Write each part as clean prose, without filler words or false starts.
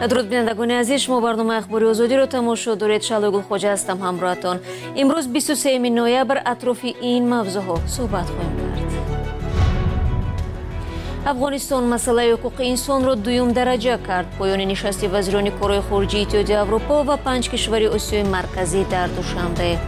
درود بینندگان عزیز، شما برنامه اخباری آزادی رو تماشا دارید. شعله گلخواجه هستم همراهتان. امروز 23 نوامبر اطراف این موضوعها صحبت خواهیم کرد. افغانستان مسئله حقوق انسان را دوم درجه کرد. پایان نشست وزیران کارهای خارجه اتحادیه اروپا و 5 کشور آسیای مرکزی در دوشنبه.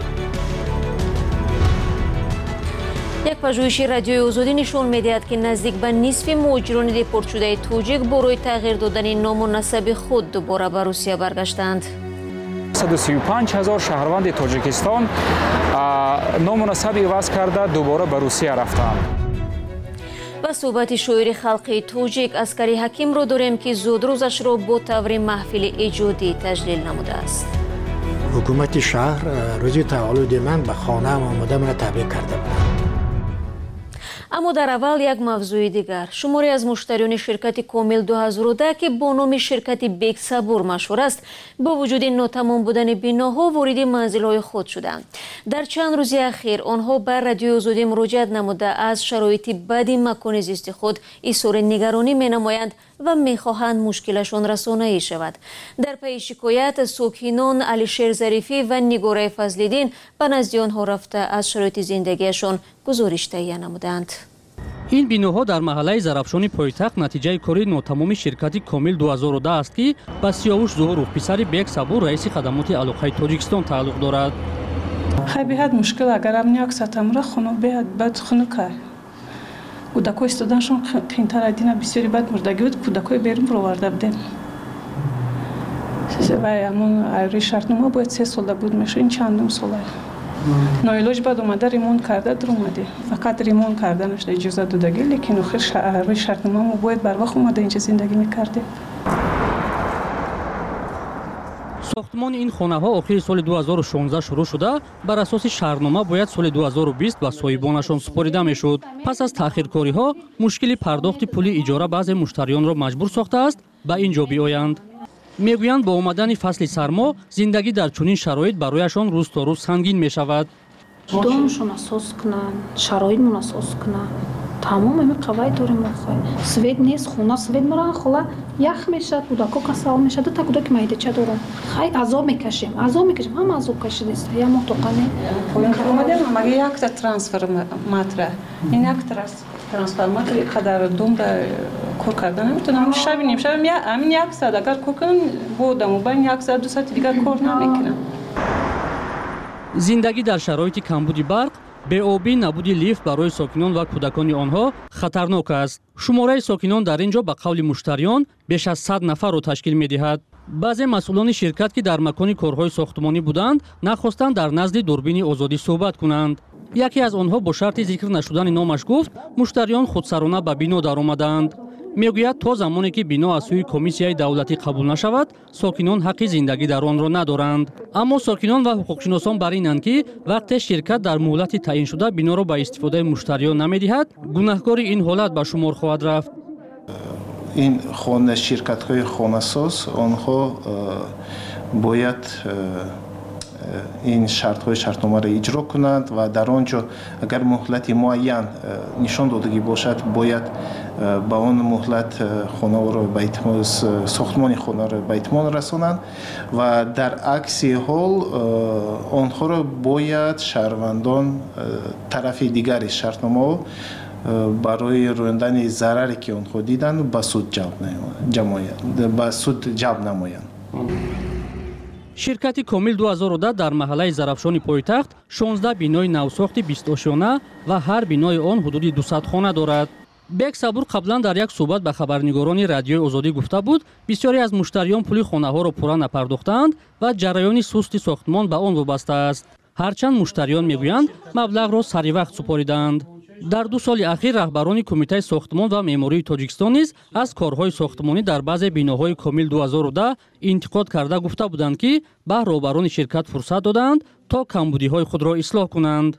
یک پژوهش رادیوی آزادی نشان می‌دهد که نزدیک به نصف مهاجران دیپورت شده تاجیک برای تغییر دادن نام و نسب خود دوباره به روسیه برگشتند. 135,000 شهروند تاجیکستان نام و نسب عوض کرده دوباره به روسیه رفتند. و صحبت شاعر خلقی تاجیک عسکری حکیم را داریم که زود روزش را با طور محفل ایجادی تجلیل نموده است. حکومت شهر روز تولد من به خانه آمده من تبریک کرده بود. اما در اول یک موضوع دیگر، شماری از مشتریان شرکت کامل 2010 که با نام شرکت بیگ صبور مشهور است، با وجود ناتمام بودن بناها وارد منزل‌های خود شدند. در چند روز اخیر آنها بر رادیو آزادی مراجعه نموده از شرایط بد مکان زیست خود اظهار نگرانی می‌نمایند و می‌خواهند مشکلشان رسانه‌ای شود. در پی شکایت ساکنان علیشیر ظریفی و نگاره فضل‌الدین به نزد آنها رفته از شرایط زندگیشان گزارش تهیه نمودند. این بیناها در محله زرافشانی پایتخت نتیجه کاری ناتمام شرکت کامل 2010 است که به سیاوش ظهورов پسر بیگ صبور رئیس خدمات علاقه تاجیکستان تعلق دارد. خیلی بهت مشکل اگر هم نیاک ستمره خونو بهت خونو که کودکای استودنشون قینتر ادینه بسیاری بد مردگی بود. کودکای بیرون رو ورده بدیم و همون روی شرطنامه باید 3 ساله بود میشه. این چندم ساله نایلوج بعد اومده ریمون کرده در اومده فقط ریمون کردنش اجازه دادگی، لیکن آخر روی شرطنامه ما باید بر وقت اومده اینجا زندگی میکرده. ساختمان این خانه ها آخر سال 2016 شروع شده، بر اساس شهرنامه باید سال 2020 به صاحبانشان سپریده میشد. پس از تاخیرکاری ها مشکل پرداخت پول اجاره بعضی مشتریان را مجبور ساخته است به اینجا بیایند. میگویند با آمدن فصل سرما زندگی در چنین شرایط برایشان روز تا روز سنگین می شود. دومشون اساس کنن، شرایطمون اساس کنن. تمام همه قواعد داریم مخواه. سوید نیست، خونه سوید مران خلا یخ میشد، کودکا کسال میشد. دو تا کودک مایده چه دارن. خیلی عذاب میکشیم، هم عذاب کشیده است. یا مطلقاً اومدیم مگه یک تا ترانسفر ماتره. این یک ترانسفر ماتره قدر دوم را کار کردن نمیتونم. شب همین یک ساعت اگر کار کنم بودم و بعد یک ساعت 2 ساعت دیگر کار نمیکنم. زندگی در شرایط کمبود برق، بی‌آبی، نبود لیفت برای ساکنان و کودکان آنها خطرناک است. شماره ساکنان در اینجا به قول مشتریان بیش از 100 نفر را تشکیل می‌دهد. بعضی مسئولان شرکت که در مکان کارهای ساختمانی بودند، نخواستند در نزد دوربین آزادی صحبت کنند. یکی از آنها با شرط ذکر نشدن نامش گفت مشتریان خودسرانه به بنا درآمدند. میگوید تا زمانی که بنا از سوی کمیسیای دولتی قبول نشود ساکنان حق زندگی در آن را ندارند. اما ساکنان و حقوقشناسان بر اینند که وقتی شرکت در مهلت تعیین شده بنا را به استفاده مشتریان نمیدهد گناهکار این حالت به شمار خواهد رفت. این خانه شرکت‌های خانه‌ساز آنها باید این شرطنامه را اجرا کنند و در آنجا اگر مهلت معین نشان دادگی باشد باید با آن مهلت خانه را به اتمام ساختمان خانه را به اتمام رسانند و در عکس حال آنها را باید شهروندان طرف دیگر شرطنامه برای رویاندن ضرری که آنها دیدند به سود جلب نمایند. شرکت کامل 2010 در محله زرافشانی پایتخت 16 بینای نوساخت 20 آشیانه و هر بینای آن حدود 200 خانه دارد. بیگ صبور قبلا در یک صحبت به خبرنگاران رادیوی آزادی گفته بود بسیاری از مشتریان پول خانه ها را پورا نپرداختند و جریان سست ساختمان به آن وابسته است. هرچند مشتریان میگویند مبلغ را سری وقت سپاریدند. در 2 سال اخیر رهبران کمیته ساختمان و معماری تاجیکستان نیز از کارهای ساختمانی در بعضی بیناهای کامل 2010 انتقاد کرده گفته بودند که به رهبران شرکت فرصت دادند تا کمبودی‌های خود را اصلاح کنند.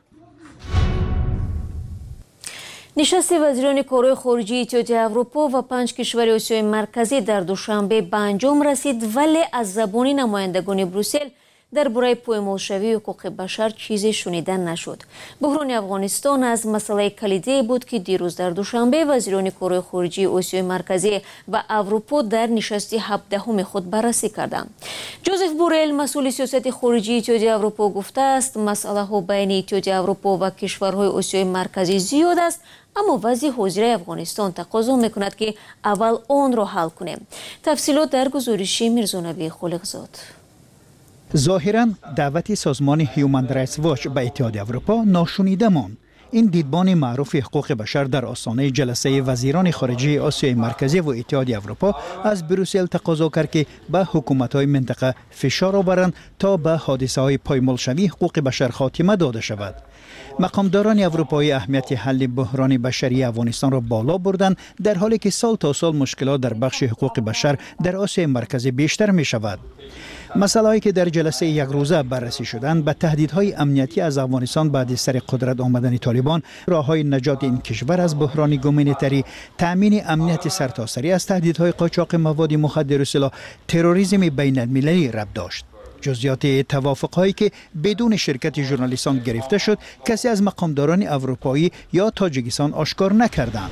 نشست وزیران کارهای خارجه اتحادیه اروپا و 5 کشور آسیای مرکزی در دوشنبه به انجام رسید، ولی از زبان نمایندگان بروسل درباره پایمالشوی حقوق بشر چیزی شنیده نشد. بحران افغانستان از مسئله کلیدی بود که دیروز در دوشنبه وزیران کارهای خارجی آسیای مرکزی و اروپا در نشست 17 خود بررسی کردند. جوزف بورل مسئول سیاست خارجی اتحادیه اروپا گفته است مسئله ها بین اتحادیه اروپا و کشورهای آسیای مرکزی زیاد است، اما وضع حاضر افغانستان تقاضا میکند که اول آن را حل کنیم. تفصیلات در گزارش میرزانبی خالقزاد. ظاهراً دعوت سازمان هیومن رایتس واچ به اتحادیه اروپا ناشنیده ماند. این دیدبان معروف حقوق بشر در آستانه جلسه وزیران خارجه آسیای مرکزی و اتحادیه اروپا از بروسل تقاضا کرد که به حکومت‌های منطقه فشار آورند تا به حادثه‌های پایمالشوی حقوق بشر خاتمه داده شود. مقامداران اروپایی اهمیت حل بحران بشری افغانستان را بالا بردند، در حالی که سال تا سال مشکلات در بخش حقوق بشر در آسیای مرکزی بیشتر می شود. مسائلی که در جلسه یک روزه بررسی شدند به تهدیدهای امنیتی از افغانستان بعد از سر قدرت آمدن طالبان، راههای نجات این کشور از بحران گومنیتری، تامین امنیت سرتاسری از تهدیدهای قاچاق مواد مخدر و سلاح، تروریسم بین المللی ربط داشت. جزئیات توافق‌هایی که بدون شرکت ژورنالیستان گرفته شد کسی از مقامداران اروپایی یا تاجیکستان آشکار نکردند.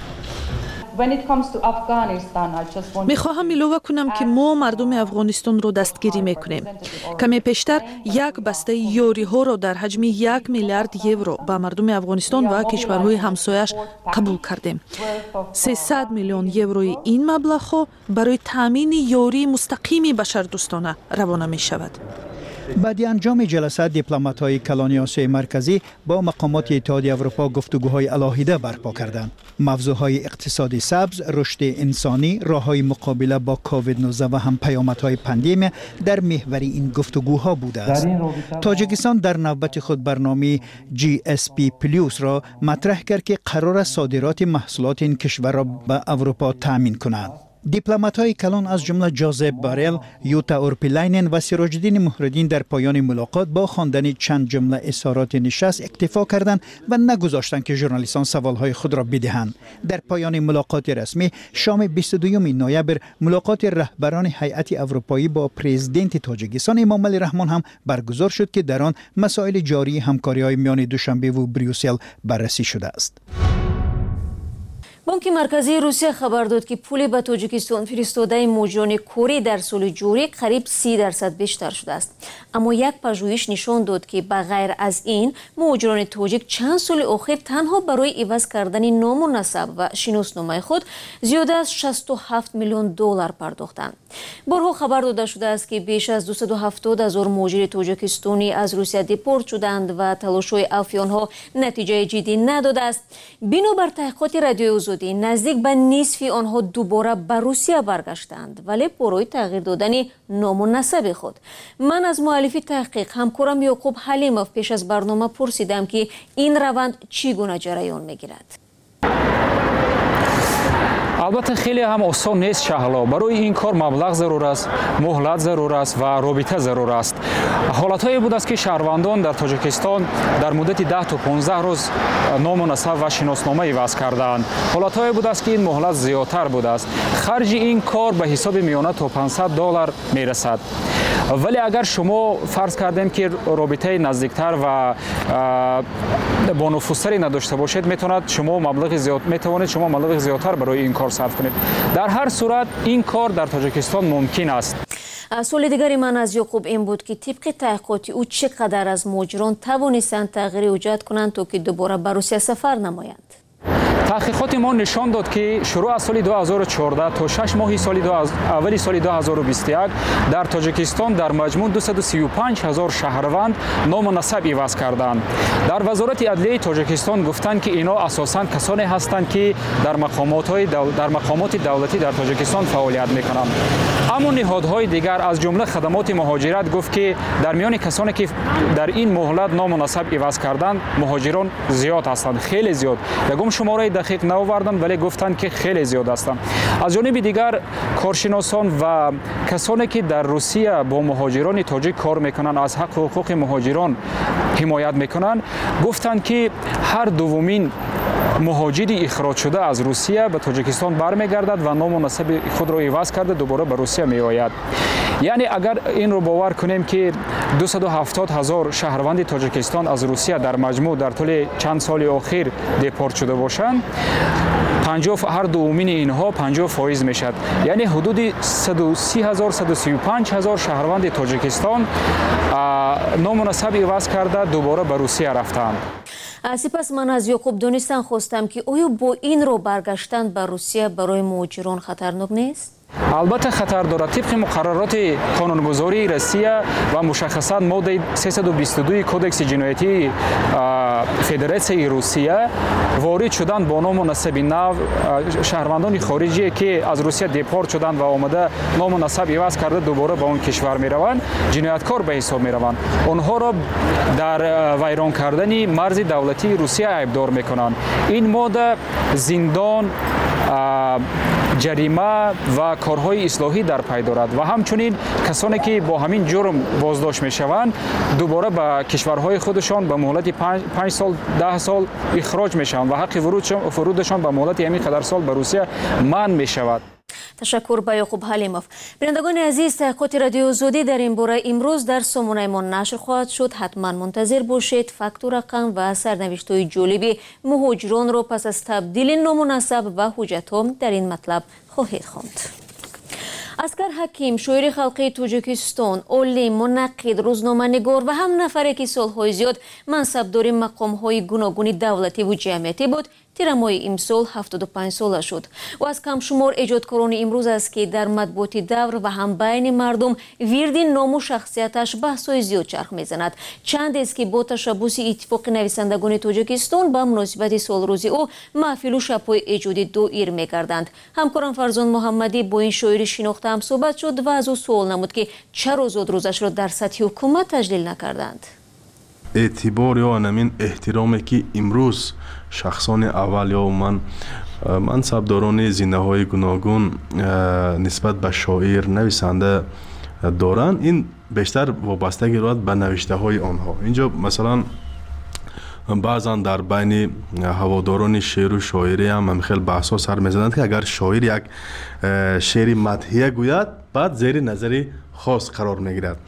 میخواهم اضافه کنم که ما مردم افغانستان رو دستگیری میکنیم. کمی پیشتر یک بسته یوری ها را در حجم 1 میلیارد یورو به مردم افغانستان و کشورهای همسایش قبول کردیم. 300 میلیون یوروی این مبلغ ها برای تامین یوری مستقیم بشردوستانه روانه می شود. بعد انجام جلسه دیپلمات‌های کلان آسیای مرکزی با مقامات اتحادیه اروپا گفتگوهای علاهیده برپا کردند. موضوعهای اقتصادی سبز، رشد انسانی، راههای مقابله با کووید 19 و هم پیامدهای پاندمی در محور این گفتگوها بوده است. تاجیکستان در نوبت خود برنامه GSP پلوس را مطرح کرد که قرار است صادرات محصولات این کشور را به اروپا تامین کند. دیپلمات‌های کلان از جمله جوزف بارل، یوتا اورپیلاینن و سراج الدین مهرالدین در پایان ملاقات با خواندن چند جمله اظهارات نشست اکتفا کردند و نگذاشتند که ژورنالیستان سوالهای خود را بدهند. در پایان ملاقات رسمی شام 22 نوامبر ملاقات رهبران هیئت اروپایی با پرزیدنت تاجیکستان امامعلی رحمان هم برگزار شد که در آن مسائل جاری همکاری‌های میان دوشنبه و بریوسل بررسی شده است. بانک مرکزی روسیه خبر داد که پول به تاجیکستان فرستاده مهاجران کوری در سال جاری قریب 30% بیشتر شده است. اما یک پژوهش نشان داد که بغیر از این مهاجران تاجیک چند سال اخیر تنها برای عوض کردن نام و نسب و شناسنامه خود زیاده از 67 میلیون دلار پرداختند. بارها خبر داده شده است که بیش از 270,000 مهاجر تاجیکستانی از روسیه دیپورت شدند و تلاش‌های عفو آنها نتیجه جدی نداده است. بنابر تحقیقات رادیوی آزادی نزدیک به نصف آنها دوباره به روسیه برگشتند، ولی برای تغییر دادن نام و نسب خود. من از مؤلف تحقیق همکارم یعقوب حلیموف پیش از برنامه پرسیدم که این روند چگونه جریان میگیرد. البته خیلی هم آسان نیست شهلا. برای این کار مبلغ ضرور است، مهلت ضرور است و رابطه ضرور است. حالت‌هایی بود است که شهروندان در تاجیکستان در مدت 10 تا 15 روز نام و نسب و شناسنامه عوض کردند. حالت‌هایی بود است که این مهلت زیادتر بود است. خرج این کار به حساب میانه تا 500 دلار میرسد. ولی اگر شما فرض کردیم که رابطه نزدیکتر و با نفوذتری نداشته باشید میتواند شما مبلغ زیادتر برای این کار صرف کنید. در هر صورت این کار در تاجیکستان ممکن است. سوال دیگری من از یعقوب این بود که طبق تحقیقات او چقدر از مهاجران توانستند تغییر وجود کنند تا که دوباره به روسیه سفر نمایند؟ تحقیقات ما نشان داد که شروع از سال 2014 تا 6 ماه اولی سال 2021 در تاجیکستان در مجموع 235,000 شهروند نام و نسب عوض کردند. در وزارت عدلیه تاجیکستان گفتند که اینا اساساً کسانی هستند که در مقامات دولتی در تاجیکستان فعالیت میکنند. اما نهادهای دیگر از جمله خدمات مهاجرت گفت که در میان کسانی که در این مهلت نام و نسب عوض کردند مهاجران زیاد هستند، خیلی زیاد. یگم شماره دقیق نآوردند ولی گفتند که خیلی زیاد هستند. از جانب دیگر کارشناسان و کسانی که در روسیه با مهاجران تاجیک کار میکنند از حق و حقوق مهاجران حمایت میکنند گفتند که هر دومین مهاجری اخراج شده از روسیه به تاجیکستان برمیگردد و نام و نسب خود را عوض کرده دوباره به روسیه میآید. یعنی اگر این رو باور کنیم که 270,000 شهروند تاجیکستان از روسیه در مجموع در طول چند سال اخیر دپورت شده باشند، هر دومین اینها 50% میشد. یعنی حدود 130,000-135,000 شهروند تاجیکستان نامناسب عوض کرده دوباره به روسیه رفتند. سپس من از یعقوب دونستان خواستم که آیا با این رو برگشتن به روسیه برای مهاجران خطرناک نیست؟ البته خطر دارد. طبق مقررات قانونگذاری روسیه و مشخصا ماده 322 کدکس جنایتی فدراسیای روسیه، وارد شدن با نامناسب نو شهروندان خارجی که از روسیه دپورت شدن و آمده نامناسب عوض کرده دوباره به اون کشور میروند، جنایتکار به حساب میروند. آنها را در ویران کردن مرز دولتی روسیه عیبدار میکنند. این ماده زندان، جریمه و کارهای اصلاحی در پی دارد و همچنین کسانی که با همین جرم بازداشت میشوند دوباره به کشورهای خودشان به مهلت 5 سال 10 سال اخراج میشوند و حق ورودشان به مهلت همین قدر سال به روسیه منع میشود. تشکر به یعقوب حلیموف. بینندگان عزیز، تحقیقات رادیو آزادی در این باره امروز در سامانه ما نشر خواهد شد. حتما منتظر باشید. فکت و رقم و سرنوشت‌های جالبی مهاجران را پس از تبدیل نامناسب و حجت‌ها در این مطلب خواهید خواند. اسکر حکیم، شاعر خلقی تاجیکستان، عالم، منقد، روزنامه‌نگار و هم نفری که سالهای زیاد منصبدار مقام‌های گوناگون دولتی و جمعیتی بود، تیر ماه امسال 75 ساله شد. و از کم شمار ایجادکاران امروز است که در مطبوعات دور و هم بین مردم ورد نام و شخصیتش بحث‌های زیاد چرخ می‌زند. چند است که با تشبث اتفاق نویسندگان تاجیکستان به مناسبت سالروزی او محفل و شب‌های ایجادی دایر می‌گردند. همکارم فرزان محمدی با این شاعر شناخته هم صحبت شد و از او سوال نمود که چرا زود روزش را در سطح حکومت تجلیل نکردند. اعتبار یا همین احترامی که امروز شخصان اول یا منصبداران زنده‌های گوناگون نسبت به شاعر نویسنده دارند، این بیشتر وابستگی دارد به نوشته های آنها. اینجا مثلا بعضا در بین هواداران شعر و شاعری هم خیلی بحث‌ها سر می‌زنند که اگر شاعر یک شعر مدحیه گوید بعد زیر نظر خاص قرار می‌گیرد.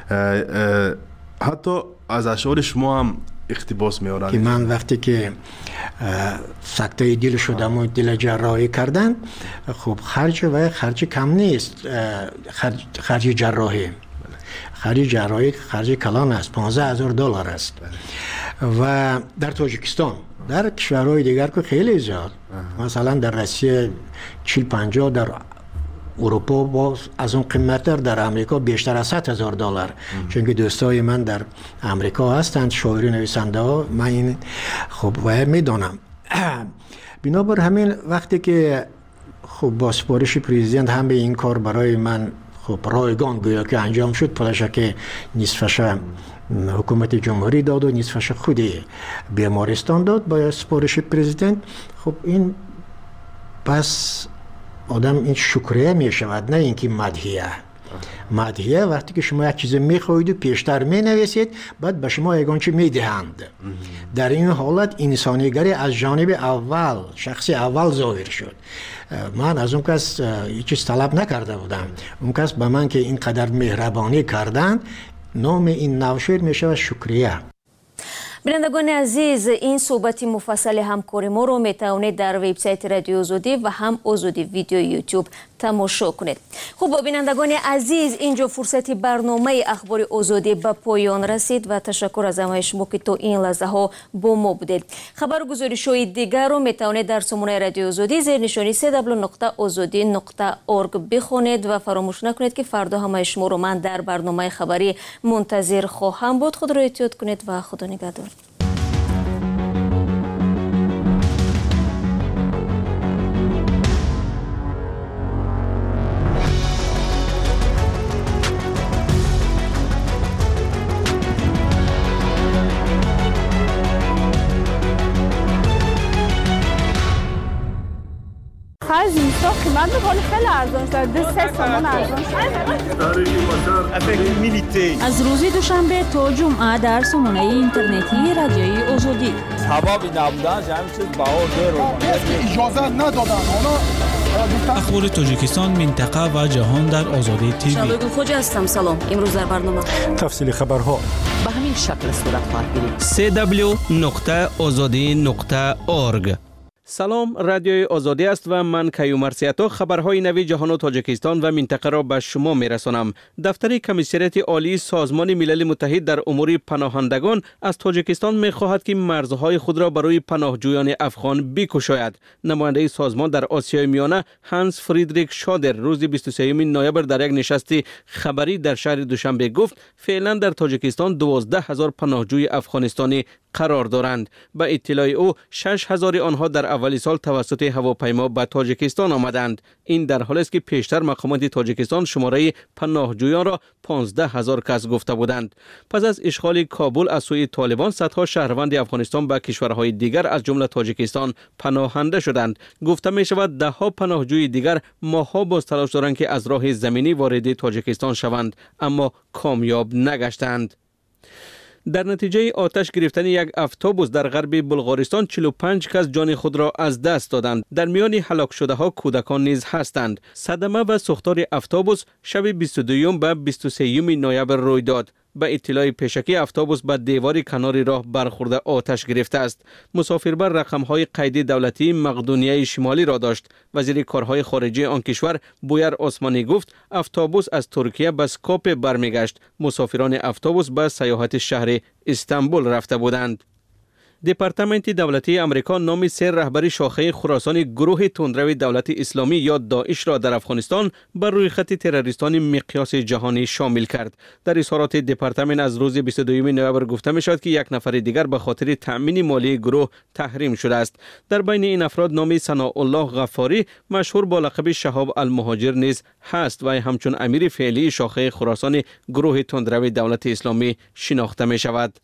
حتی از اشعار شما هم اقتباس می‌آورند که من وقتی که سکته دل شدم و دل جراحی کردن، خب خرج کم نیست. خرج جراحی خرج کلان است، $15,000 است. و در تاجیکستان، در کشورهای دیگر که خیلی زیاد، مثلا در روسیه 40-50، در اروپا باز از اون قیمت‌تر، در امریکا بیشتر از $100,000. چون که دوستای من در امریکا هستند، شاعر نویسنده ها، من این خب میدانم. بنابر همین وقتی که خب با سپارش پرزیدنت هم به این کار برای من خب رایگان گویا که انجام شد، پلش که نصفش حکومت جمهوری داد و نصفش خودی بیمارستان داد با سپارش پرزیدنت. خب این پس آدم این شکریه می شود، نه اینکه مدحیه وقتی که شما یک چیز می خواهید و پیشتر می نویسید، بعد به شما یگانچه می دهند. در این حالت انسانیگری از جانب اول، شخص اول ظاهر شد. من از اون کس هیچ چیز طلب نکرده بودم. اون کس به من که اینقدر مهربانی کردند، نام این نوشیر می شود شکریه. بینندگان عزیز، این صحبت مفصل همکاری ما رو میتوانید در وبسایت رادیو آزادی و هم آزادی ویدیو یوتیوب تماشا کنید. خب بینندگان عزیز، اینجا فرصت برنامه اخبار آزادی به پایان رسید و تشکر از همه شما که تا این لحظه ها با ما بودید. خبرگزاری‌های دیگر رو میتوانید در سامانه رادیو آزادی زیر نشانی www.azadi.org بخونید و فراموش نکنید که فردا همه شما رو من در برنامه خبری منتظر خواهم بود. خود را احتیاط کنید و خدا نگهدار. آخر زیستا قیمت میکنه خیلی ارزان شد 2-3 تومان ارزان شد. از روز دوشنبه تا جمعه در سامانه اینترنتی رادیوی آزادی سبب نبودن همین چیز بهار اجازه ندادن اخبار تاجیکستان منطقه و جهان در آزادی تیوی. شبگون خوجا هستم. سلام. امروز در برنامه تفصیل خبرها به همین شکل صورت خواهد گرفت. www.azadi.org. سلام، رادیوی آزادی است و من کیومرسیاتو خبرهای نوی جهان و تاجیکستان و منطقه را به شما میرسانم. دفتر کمیسریت عالی سازمان ملل متحد در امور پناهندگان از تاجیکستان میخواهد که مرزهای خود را برای پناهجویان افغان بگشاید. نماینده سازمان در آسیای میانه هانس فریدریک شادر روز 23 نوامبر در یک نشست خبری در شهر دوشنبه گفت فعلا در تاجیکستان 12,000 پناهجوی افغانستانی قرار دارند. به اطلاع او 6,000 آنها در اول سال توسط هواپیما به تاجیکستان آمدند. این در حالی است که پیشتر مقامات تاجیکستان شماره پناهجویان را 15,000 کس گفته بودند. پس از اشغال کابل از سوی طالبان صدها شهروند افغانستان به کشورهای دیگر از جمله تاجیکستان پناهنده شدند. گفته می شود دهها پناهجوی دیگر ماه‌ها باز تلاش دارند که از راه زمینی وارد تاجیکستان شوند اما کامیاب نگشتند. در نتیجه آتش گرفتن یک اتوبوس در غرب بلغارستان 45 کس جان خود را از دست دادند. در میان هلاک شده ها کودکان نیز هستند. صدمه و سوختار اتوبوس شب 22 و 23 نوامبر روی داد. به اطلاع پیشکی اتوبوس به دیوار کنار راه برخورده آتش گرفته است. مسافربر رقم‌های قیدی دولتی مقدونیه شمالی را داشت. وزیر کارهای خارجه آن کشور بویر عثمانی گفت اتوبوس از ترکیه به اسکوپه برمیگشت. مسافران اتوبوس به سیاحت شهر استانبول رفته بودند. دپارتمنت دولتی امریکا نام 3 رهبر شاخه خراسان گروه تندرو دولت اسلامی یا داعش را در افغانستان بر روی خط تروریستان مقیاس جهانی شامل کرد. در اظهارات دپارتمنت از روز 22 نوامبر گفته می شود که یک نفر دیگر به خاطر تأمین مالی گروه تحریم شده است. در بین این افراد نام ثناءالله غفاری مشهور با لقب شهاب المهاجر نیز هست و همچون امیر فعلی شاخه خراسان گروه تندرو دولت اسلامی شناخته می شود.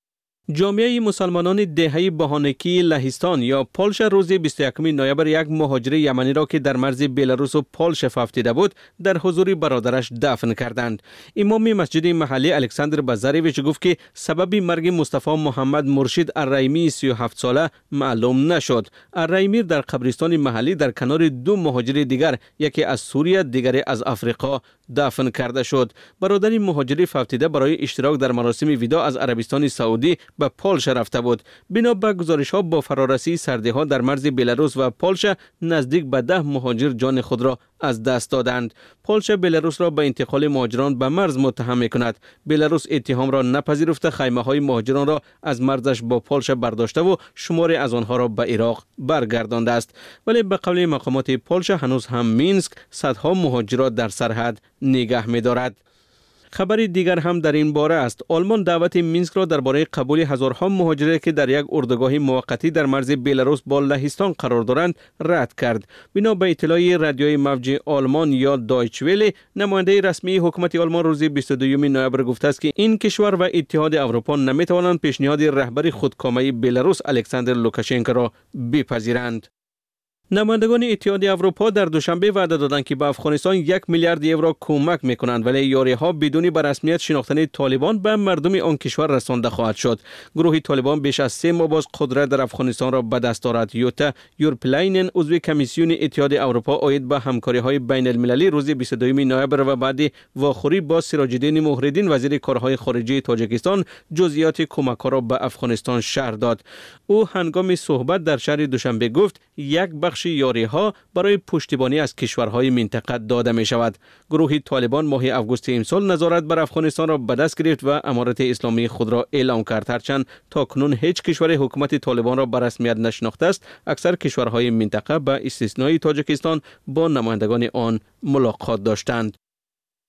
جامعه مسلمانان دهه بهانکی لهستان یا پولش روز 21 نوامبر یک مهاجر یمنی را که در مرز بلاروس و پولش افتیده بود در حضور برادرش دفن کردند. امام مسجد محلی الکساندر بازارویچ گفت که سبب مرگ مصطفی محمد مرشد الرحیمی 37 ساله معلوم نشد. الرحیمی در قبرستان محلی در کنار 2 مهاجر دیگر، یکی از سوریه دیگری از آفریقا، دفن کرده شد. برادر مهاجر افتیده برای اشتراک در مراسم وداع از عربستان سعودی به پولش رفته بود. بنا به گزارش‌ها با فرارسی سردی‌ها در مرز بلاروس و پولش نزدیک به 10 مهاجر جان خود را از دست دادند. پولش بلاروس را به انتقال مهاجران به مرز متهم می‌کند. بلاروس اتهام را نپذیرفته خیمه‌های مهاجران را از مرزش با پولش برداشته و شماری از آنها را به عراق برگردانده است. ولی به قول مقامات پولش هنوز هم مینسک صدها مهاجرات در سرحد نگه می‌دارد. خبر دیگر هم در این باره است. آلمان دعوت مینسک را درباره قبول هزارها مهاجر که در یک اردوگاه موقتی در مرز بلاروس با لهستان قرار دارند رد کرد. بنا به اطلاع رادیوی موج آلمان یا دایچ وله، نماینده رسمی حکومت آلمان روز 22 نوامبر گفته است که این کشور و اتحاد اروپا نمیتوانند پیشنهاد رهبر خودکامه بلاروس الکساندر لوکاشنکو را بپذیرند. نمایندگان اتحاد اروپا در دوشنبه وعده دادند که به افغانستان 1 میلیارد یورو کمک میکنند، ولی یاری‌ها بدون به رسمیت شناختن طالبان به مردم آن کشور رسانده خواهد شد. گروه طالبان بیش از 3 ماه باز قدرت در افغانستان را به دست دارد. یوتا یورپلاینن عضو کمیسیون اتحاد اروپا آید به همکاری‌های بین المللی روز 22 نوامبر و بعد واخوری با سراج الدین مهرالدین وزیر کارهای خارجه تاجیکستان جزئیات کمک‌ها را به افغانستان شرح داد. او هنگام صحبت در شهر دوشنبه گفت یک بخش یاری‌ها برای پشتیبانی از کشورهای منطقه داده می شود. گروه طالبان ماه آگوست امسال نظارت بر افغانستان را به دست گرفت و امارت اسلامی خود را اعلام کرد. هرچند تاکنون هیچ کشور حکومت طالبان را به رسمیت نشناخته است، اکثر کشورهای منطقه به استثنای تاجیکستان با نمایندگان آن ملاقات داشتند.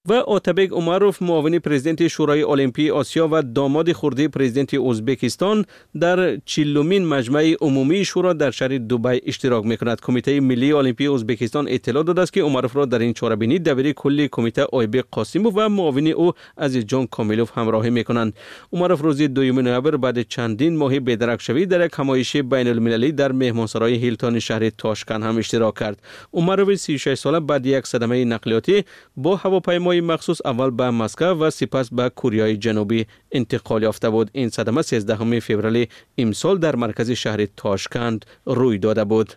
و آتابک عمروف معاون پرزیدنت شورای المپی آسیا و داماد خورده پرزیدنت ازبکستان در 40مین مجمع عمومی شورا در شهر دبی اشتراک میکند. کمیته ملی المپی ازبکستان اطلاع داده است که عمروف را در این چهاربینی دبیر کل کمیته آیبک قاسیموف و معاون او عزیز جان کامیلوف همراهی میکنند. عمروف روز 2 نوامبر بعد چندین ماه بی‌درک شوی در یک همایش بین المللی در مهمانسرای هیلتون شهر تاشکند هم اشتراک کرد. عمروف 36 ساله بعد یک صدمه نقلیاتی با هواپیمای مخصوص اول به مسکو و سپس به کره جنوبی انتقال یافته بود. این صدمه 13 فوریه امسال در مرکز شهر تاشکند روی داده بود.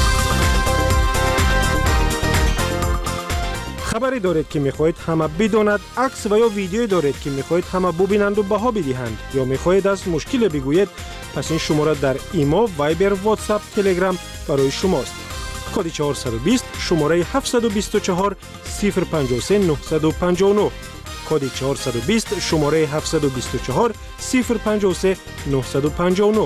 خبری دارید که میخواهید همه بداند، عکس و یا ویدیویی دارید که میخواهید همه ببینند و بها بدهند، یا میخواهید از مشکل بگویید، پس این شماره در ایما، وایبر، واتساپ، تلگرام برای شماست. کد 420 شماره 724 053 959. کد 420 شماره 724 053 959.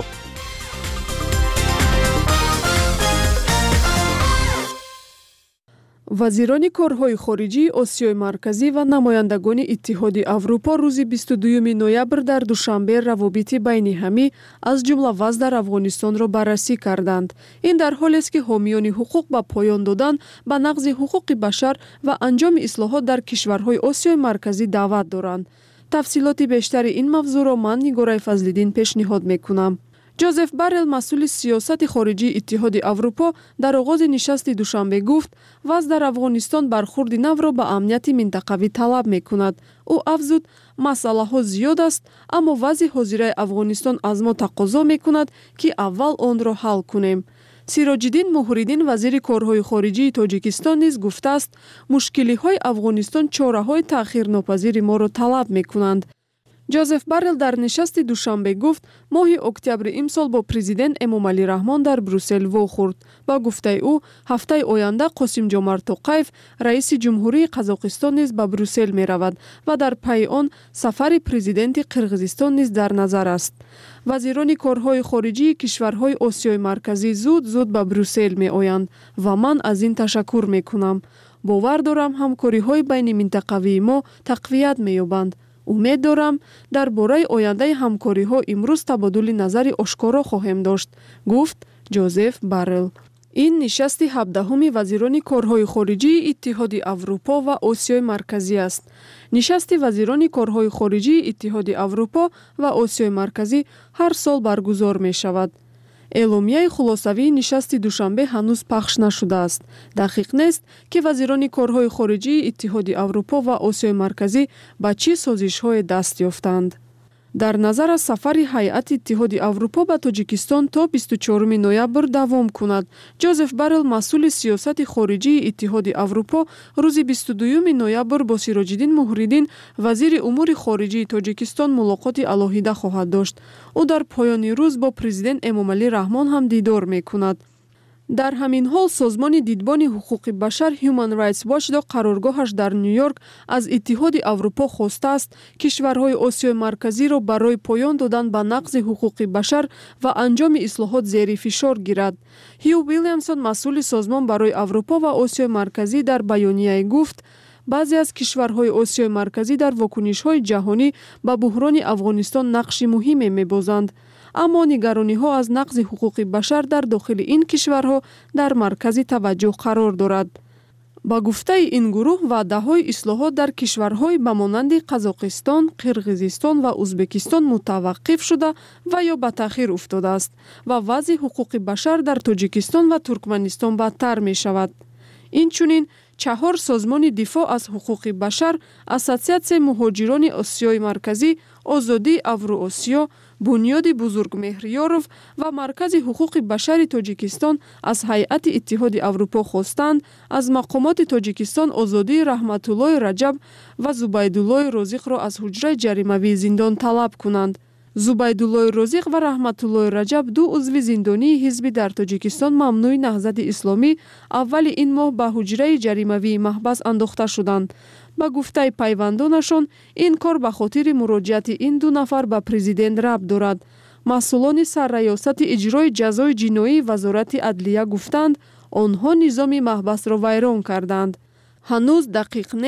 вазирони корҳои хориҷии осиёи марказӣ ва намояндагони иттиҳоди аврупо рӯзи 22 ноябр дар душанбе равобити байниҳамӣ аз ҷумла вазъ дар афғонистонро баррасӣ карданд. ин дар ҳолест ки ҳомиёни ҳуқуқ ба поён додан ба нақзи ҳуқуқи башар ва анҷоми ислоҳот дар кишварҳои осиёи марказӣ даъват доранд. тафсилоти бештари ин мавзӯъро ман Нигораи Фазлиддин пешниҳод мекунам. جوزف بارل مسئول سیاست خارجی اتحاد اروپا در آغاز نشست دوشنبه گفت وضع در افغانستان برخورد نو را به امنیت منطقوی طلب می‌کند. او افزود مسئله ها زیاد است اما وضع حاضر افغانستان از ما تقاضا می‌کند که اول آن را حل کنیم. سیراج‌الدین موحدین وزیر کارهای خارجی تاجیکستان نیز گفته است مشکل‌های افغانستان چاره‌های تأخیرناپذیر ما را طلب می‌کنند. جوزف بارل در نشست دوشنبه گفت ماه اکتبر امسال با پرزیدنت امومعلی رحمان در بروسل واخورد. با گفته او هفته آینده قاسم جمعت توقیف رئیس جمهوری قزاقستان نیز به بروسل می رود و در پی آن سفر پرزیدنت قرقیزستان نیز در نظر است. وزیران کارهای خارجی کشورهای آسیای مرکزی زود به بروسل می آیند و من از این تشکر می کنم. باور دارم همکاری های بین منطقوی ما تقویت می یابند. امید دارم در باره آینده همکاری ها امروز تبادل نظر آشکارا خواهیم داشت، گفت جوزف بارل. این نشست 17 وزیران کارهای خارجی اتحاد اروپا و آسیای مرکزی است. نشست وزیران کارهای خارجی اتحاد اروپا و آسیای مرکزی هر سال برگزار می شود. اعلامیه خلاصوی نشست دوشنبه هنوز پخش نشده است. دقیق نیست که وزیران کارهای خارجی اتحاد اروپا و آسیای مرکزی به چه سازش‌های دست یافتند. در نظر است سفر هیئت اتحاد اروپا به تاجیکستان تا 24 نوامبر دوام کند. جوزف بارل مسئول سیاست خارجی اتحاد اروپا روز 22 نوامبر با سیراج‌الدین موحدین وزیر امور خارجی تاجیکستان ملاقات علاهیده خواهد داشت. او در پایان روز با پرزیدنت امومعلی رحمان هم دیدار می‌کند. در همین حال سازمان دیدبان حقوق بشر Human Rights Watch قرارگاهش در نیویورک از اتحاد اروپا خواسته است کشورهای آسیای مرکزی را برای پایان دادن به نقض حقوق بشر و انجام اصلاحات زیر فشار گیرد. هیو ویلیامسون مسئول سازمان برای اروپا و آسیای مرکزی در بیانیه گفت بعضی از کشورهای آسیای مرکزی در واکنش‌های جهانی به بحران افغانستان نقش مهمی می‌بازند. اما نگرانی ها از نقض حقوق بشر در داخل این کشورها در مرکز توجه قرار دارد. با گفته این گروه وعده های اصلاحات در کشورهای به مانند قزاقستان، قرقیزستان و ازبکستان متوقف شده و یا به تأخیر افتاده است و وضع حقوق بشر در تاجیکستان و ترکمنستان بدتر می شود. اینچنین 4 سازمان دفاع از حقوق بشر، اساسیاسیون مهاجران آسیای مرکزی، آزادی اوراسیا، بنیاد بزرگ مهریاروف و مرکز حقوق بشر تاجیکستان از هیئت اتحاد اروپا خواستند از مقامات تاجیکستان آزادی رحمت الله رجب و زبیدالله رازق را از حجره جریموی زندان طلب کنند. زبیدالله رازق و رحمت الله رجب 2 عضو زندانی حزب در تاجیکستان ممنوع نهضت اسلامی اول این ماه به حجره جریموی محبس انداخته شدند. با گفته پیوندانشان این کار به خاطر مراجعت این 2 نفر به پرزیدنت ربط دارد. مسئولان سرریاست اجرای جزای جنایی وزارت عدلیه گفتند آنها نظام محبس را ویران کردند. هنوز دقیق نیست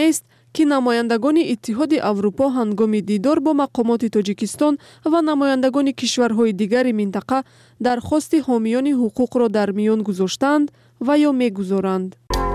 ки намояндагони Иттиҳоди Аврупо ҳангоми дидор бо мақомоти Тоҷикистон ва намояндагони кишварҳои дигари минтақа дархости ҳомиёни ҳуқуқро дар миён гузоштанд ва ё мегузоранд.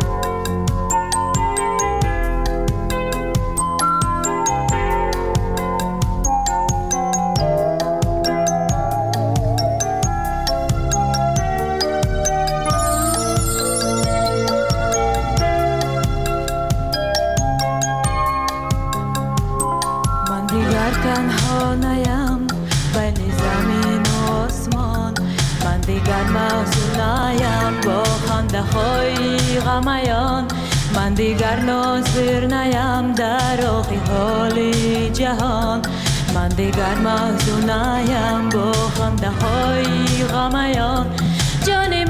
من دیگر ناظر نیم در آخی حالی جهان من دیگر محزون نیم با خنده های غمیان جان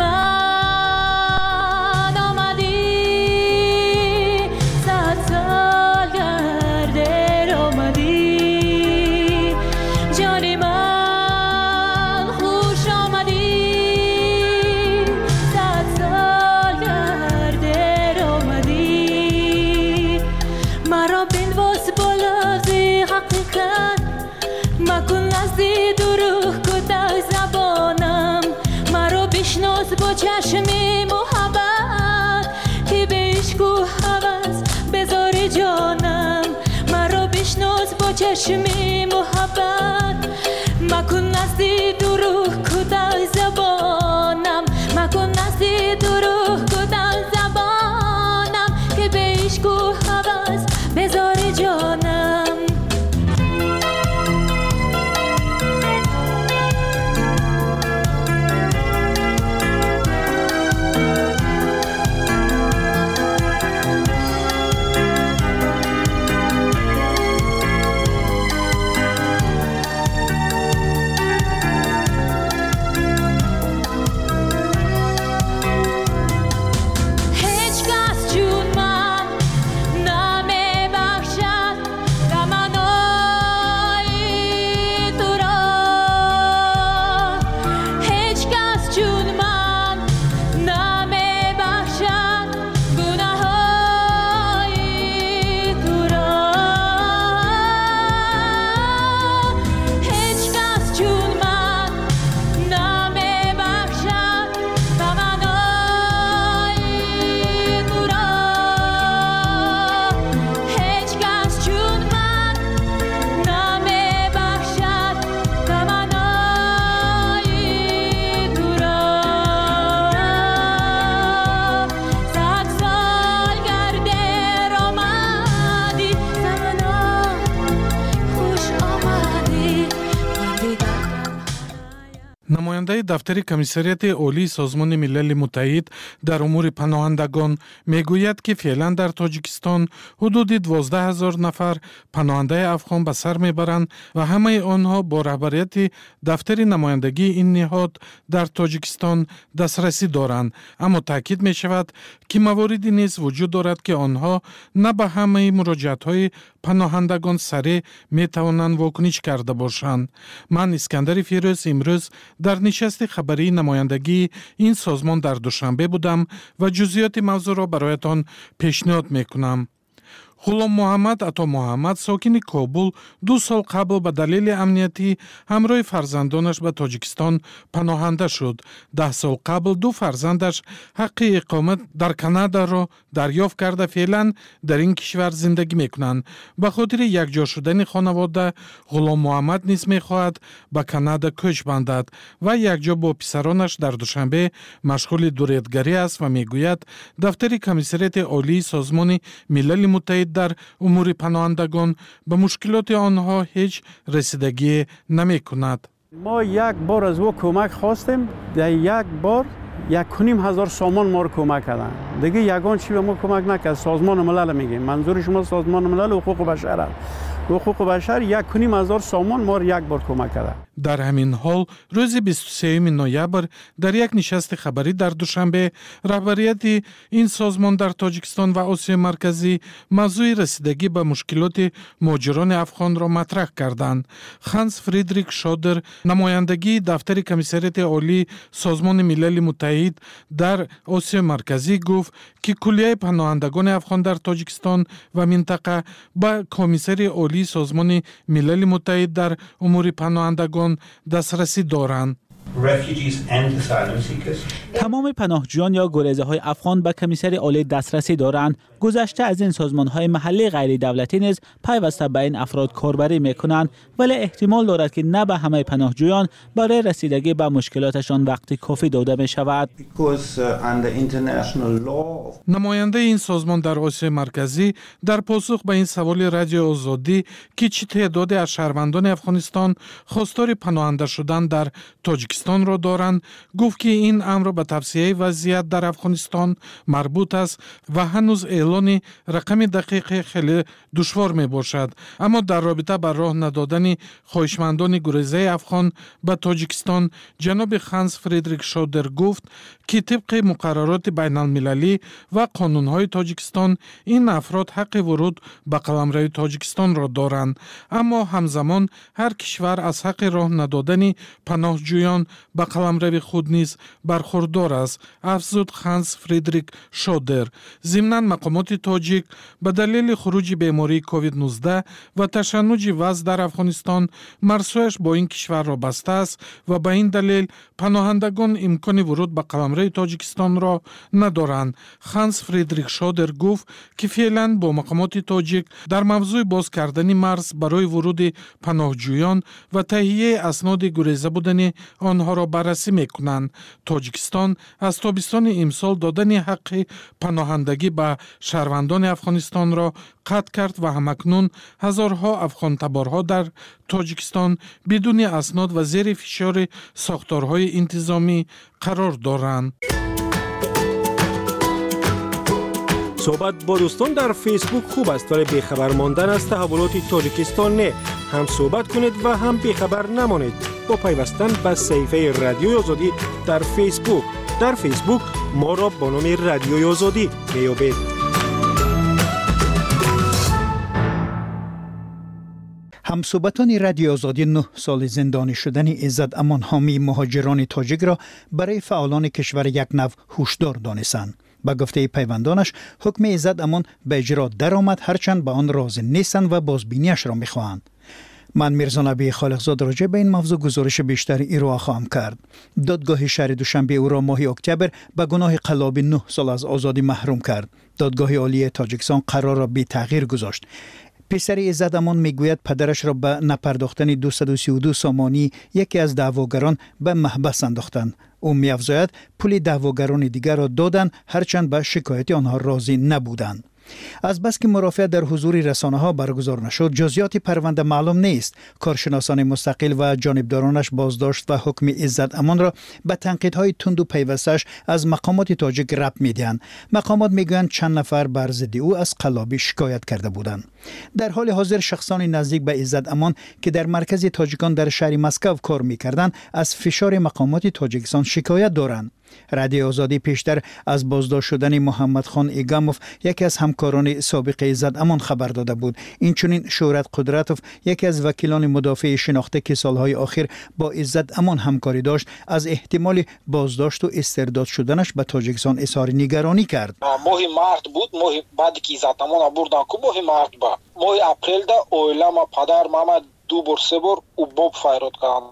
من آمدی 100 سال گردر آمدی جان من خوش آمدی 100 سال گردر آمدی مرا بنواز با لفظی حقیقت مکن نزدی دروغ کده زبانم مرا بشناس با چشمی محبت که به عشق و هوس بذار جانم مرا بشناس با چشمی محبت مکن نزدی دروغ کده زبانم مکن نزدی دروغ کده زبانم که به عشق و هوس بذار جانم намояндаи дафтари комиссарияти олии созмони милали муттаҳид дар умури паноҳандагон мегӯяд ки феълан дар тоҷикистон ҳудуди 12 000 нафар паноҳандаи афғон ба сар мебаранд ва ҳамаи онҳо бо раҳбарияти дафтари намояндагии ин ниҳод дар тоҷикистон дастрасӣ доранд аммо таъкид мешавад ки мавориде низ вуҷуд дорад ки онҳо на ба ҳамаи муроҷиатҳои паноҳандагон сареъ метавонанд вокуниш карда бошанд. Ман Искандари Фирӯз имрӯз дар нишасти хабарии намояндагии ин созмон дар Душанбе будам ва ҷузъиёти мавзӯъро бароятон пешниҳод мекунам. ғулом муҳаммад Ато Муҳаммад сокини Кобул 2 сол қабл ба далели амниятӣ ҳамроҳи фарзандонаш ба Тоҷикистон паноҳанда шуд. 10 сол қабл 2 фарзандаш ҳаққи иқомат дар Канадаро дарёфт карда феълан дар ин кишвар зиндагӣ мекунанд. Ба хотири якҷо шудани хонавода Ғулом Муҳаммад низ мехоҳад ба Канада кӯч бандад ва якҷо бо писаронаш дар Душанбе машғули дуретгарӣ аст ва мегӯяд дафтари комиссарияти олии созмони милали муттаҳид дар умури паноҳандагон ба мушкилоти онҳо ҳеҷ расидагӣ намекунад. мо як бор аз ӯ кӯмак хостем, дар як бор 1500 сомон моро кӯмак карданд. Дига ягон чӣ ба мо кӯмак накард. Созмони милал мегем. Манзури шумо Созмони милал ҳуқуқи башар аст. ҳуқуқи башар 1500 сомон моро як бор кӯмак карданд. дар ҳамин ҳол рӯзи 23 ноябр дар як нишасти хабарӣ дар Душанбе раҳбарияти ин созмон дар Тоҷикистон ва Осиёи Марказӣ мавзӯи расидагӣ ба мушкилоти муҳоҷирони афғонро матраҳ карданд. Ханс Фридрих Шодер намояндагии дафтари комиссарияти олии созмони милали муттаҳид متحد در آسیا مرکزی گفت که کلیه پناهندگان افغان در تاجیکستان و منطقه به کمیسر عالی سازمان ملل متحد در امور پناهندگان دسترسی دارند. تمام پناهجویان یا گریزه های افغان به کمیسر عالی دسترسی دارند. گذشته از این سازمان های محلی غیر دولتی نیز پیوسته به این افراد کاربری میکنند، ولی احتمال دارد که نه به همه پناهجویان برای رسیدگی به مشکلاتشان وقت کافی داده می شود. نماینده این سازمان در آسیا مرکزی در پاسخ به این سوال رادیو آزادی که چه تعدادی از شهروندان افغانستان خواستار پناهنده شدن در تاجیکستان را دارند، گفت که این امر به توسعه وضعیت در افغانستان مربوط است و هنوز اعلان رقم دقیق خیلی دشوار می باشد. اما در رابطه با راه ندادن خواهشمندان گریزه افغان به تاجیکستان، جناب هانس فریدریک شودر گفت که طبق مقررات بین المللی و قانون‌های تاجیکستان این افراد حق ورود به قلمرو تاجیکستان را دارند، اما همزمان هر کشور از حق راه ندادن پناهجویان به قلمرو خود نیز برخوردار است، افزود هانس فریدریک شودر. ضمناً مقامات تاجیک به دلیل خروج بیماری کووید 19 و تشنج وضع در افغانستان مرزهایش با این کشور را بسته است و به این دلیل پناهندگان امکان ورود به قلمرو تاجیکستان را ندارند. هانس فریدریک شودر گفت که فعلا با مقامات تاجیک در موضوع باز کردن مرز برای ورود پناهجویان و تهیه اسناد گریزه بودن آنها را بررسی میکنند. تاجیکستان از تابستان امسال دادن حق پناهندگی به شهروندان افغانستان را قطع کرد و همکنون هزارها افغان تبارها در تاجیکستان بدون اسناد و زیر فشار ساختارهای انتظامی قرار دارند. صحبت با دوستان در فیسبوک خوب است، ولی بیخبر ماندن از تحولات تاجیکستان نه. هم صحبت کنید و هم بیخبر نمانید با پیوستن به صفحه رادیوی آزادی در فیسبوک. در فیسبوک ما را با نام رادیوی آزادی میابید. همصحبتان رادیو آزادی 9 سال زندانی شدن عزت امان حامی مهاجران تاجیک را برای فعالان کشور یک نوع هشدار دانستند. با گفته پیوندانش حکم عزت امان به اجرا درآمد، هرچند به آن راضی نیستند و بازبینیش را می‌خواهند. من میرزا نبی خالقزاد راجع به این موضوع گزارش بیشتر ارائه خواهم کرد. دادگاه شهر دوشنبه او را ماه اکتبر به گناه قلاب 9 سال از آزادی محروم کرد. دادگاه عالی تاجیکستان قرار را بی تغییر گذاشت. پسر عزت امان میگوید پدرش را به نپرداختن 232 سامانی یکی از دعواگران به محبس انداختند. او می‌افزاید پول دعواگران دیگر را دادند، هرچند به شکایت آنها راضی نبودند. از بس که مرافعه در حضور رسانه‌ها برگزار نشد، جزئیات پرونده معلوم نیست. کارشناسان مستقل و جانبدارانش بازداشت و حکم عزت امان را به تنقیدهای تند و پیوستش از مقامات تاجیک ربط می‌دهند. مقامات میگویند چند نفر بر ضد او از قلابی شکایت کرده بودند. در حال حاضر شخصان نزدیک به عزت امان که در مرکز تاجیکان در شهر مسکو کار می‌کردند، از فشار مقامات تاجیکستان شکایت دارند. رادیو آزادی پیشتر از بازداشت شدن محمد خان ایگاموف، یکی از همکاران سابق عزت امان، خبر داده بود. اینچنین شهرت قدرتوف، یکی از وکیلان مدافع شناخته که سالهای اخیر با عزت امان همکاری داشت، از احتمال بازداشت و استرداد شدنش به تاجیکستان اظهار نگرانی کرد. ماه مارت بود، ماه بعد که عزت امان بردن کو ماه مارت با ماه اپریل دا اویلما پدر ماما 2 بار 3 بار او باب فایرات کردن.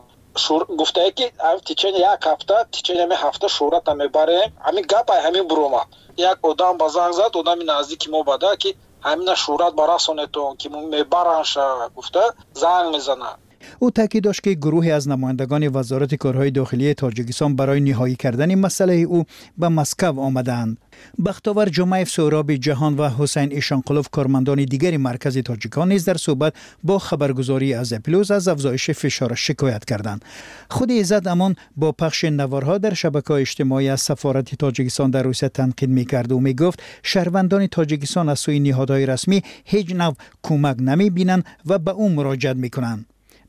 گفته که تیچن یک هفته تیچن می هفته شورت میبره، همین گپ همین بروما یک آدم بازنگ زد، آدمی نزدیک ما بده که همین شورت براسونه تو که میبرنش، گفته زنگ میزنه. او تاکید داشت که گروهی از نمایندگان وزارت کارهای داخلی تاجیکستان برای نهایی کردن مسئله او به مسکو آمدند. بختاور جمعیف سهراب جهان و حسین ایشانقلوف، کارمندان دیگری مرکز تاجیکان، نیز در صحبت با خبرگزاری از اپلوز از افزایش فشار شکایت کردند. خود عزت امان با پخش نوارها در شبکه‌های اجتماعی از سفارت تاجیکستان در روسیه تنقید می‌کرد و می‌گفت شهروندان تاجیکستان از سوی نهادهای رسمی هیچ نوع کمک نمی‌بینند و به او مراجعه می‌کنند.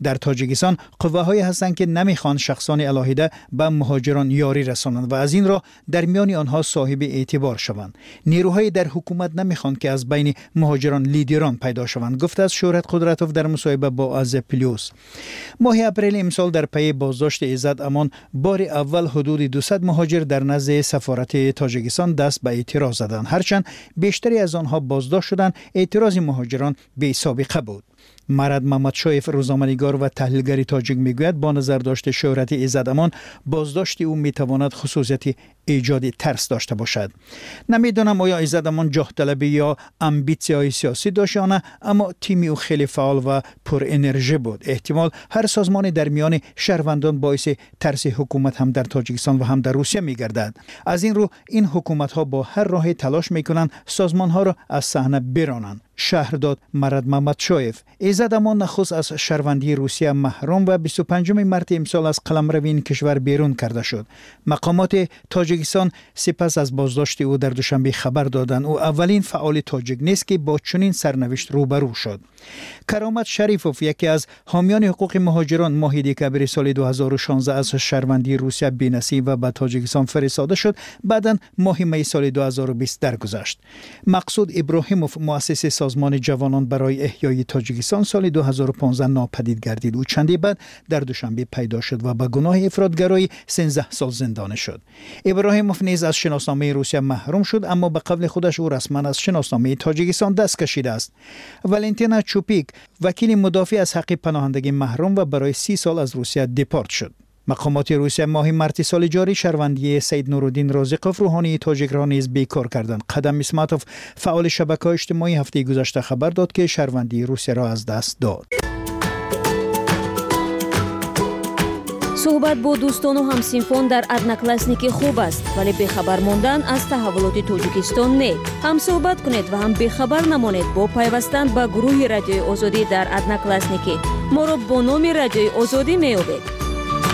در تاجیکستان قوه‌هایی هستند که نمیخوان شخصان علاهیده به مهاجران یاری رسانند و از این راه در میان آنها صاحب اعتبار شوند. نیروهای در حکومت نمیخوان که از بین مهاجران لیدران پیدا شوند، گفته است شهرت قدرتوف در مصاحبه با از پلیوس. ماه اپریل امسال در پی بازداشت عزت امان بار اول حدود 200 مهاجر در نزد سفارت تاجیکستان دست به اعتراض زدند، هرچند بیشتری از آنها بازداشت شدند. اعتراض مهاجران بی سابقه بود. مرد محمد شایف روزنامه‌نگار و تحلیلگر تاجیک میگوید با نظر داشت شهرت عزت امان بازداشت او میتواند خصوصیت ایجاد ترس داشته باشد. نمیدونم آیا عزت امان جاه طلبی یا امبیسی‌های سیاسی داشت یا نه، اما تیمی او خیلی فعال و پر انرژی بود. احتمال هر سازمان در میان شهروندان باعث ترس حکومت هم در تاجیکستان و هم در روسیه میگردد. از این رو این حکومت ها با هر راهی تلاش میکنند سازمان ها را از صحنه برانند. شهرداد مرد محمد شایف. عزت امان نخست از شهروندی روسیه محروم و 25 مارس امسال از قلمرو این کشور بیرون کرده شد. مقامات تاجیکستان سپس از بازداشت او در دوشنبه خبر دادند او اولین فعال تاجیک نیست که با چنین سرنوشت روبرو شد. کرامت شریفوف یکی از حامیان حقوق مهاجران ماه دکامبر سال 2016 از شهروندی روسیه بی‌نصیب و به تاجیکستان فرستاده شد، بعداً ماه می سال 2020 درگذشت. مقصود ابراهیموف مؤسس سازمان جوانان برای احیای تاجیکستان سال 2015 ناپدید گردید. او چندی بعد در دوشنبه پیدا شد و به گناه افراطگرایی 13 سال زندانی شد. ابراهیموف نیز از شناسنامه روسیه محروم شد، اما به قول خودش او رسما از شناسنامه تاجیکستان دست کشیده است. والنتینا چوپیک وکیل مدافع از حق پناهندگی محروم و برای 30 سال از روسیه دپورت شد. مقامات روسیه ماه مارس سال جاری شهروندی سید نورالدین رازقوف روحانی تاجیک را نیز بیکار کردند. قدم اسماتوف فعال شبکه‌های اجتماعی هفته گذشته خبر داد که شهروندی روسیه را از دست داد. صحبت با دوستان و همسینفون در ادناکلاسنیکی خوب است، ولی بخبر موندن از تحولات تاجیکستان نه. هم صحبت کنید و هم بخبر نمانید با پیوستن به گروه رادیوی آزادی در ادناکلاسنیکی. ما را با نام رادیوی آزادی می‌یابید.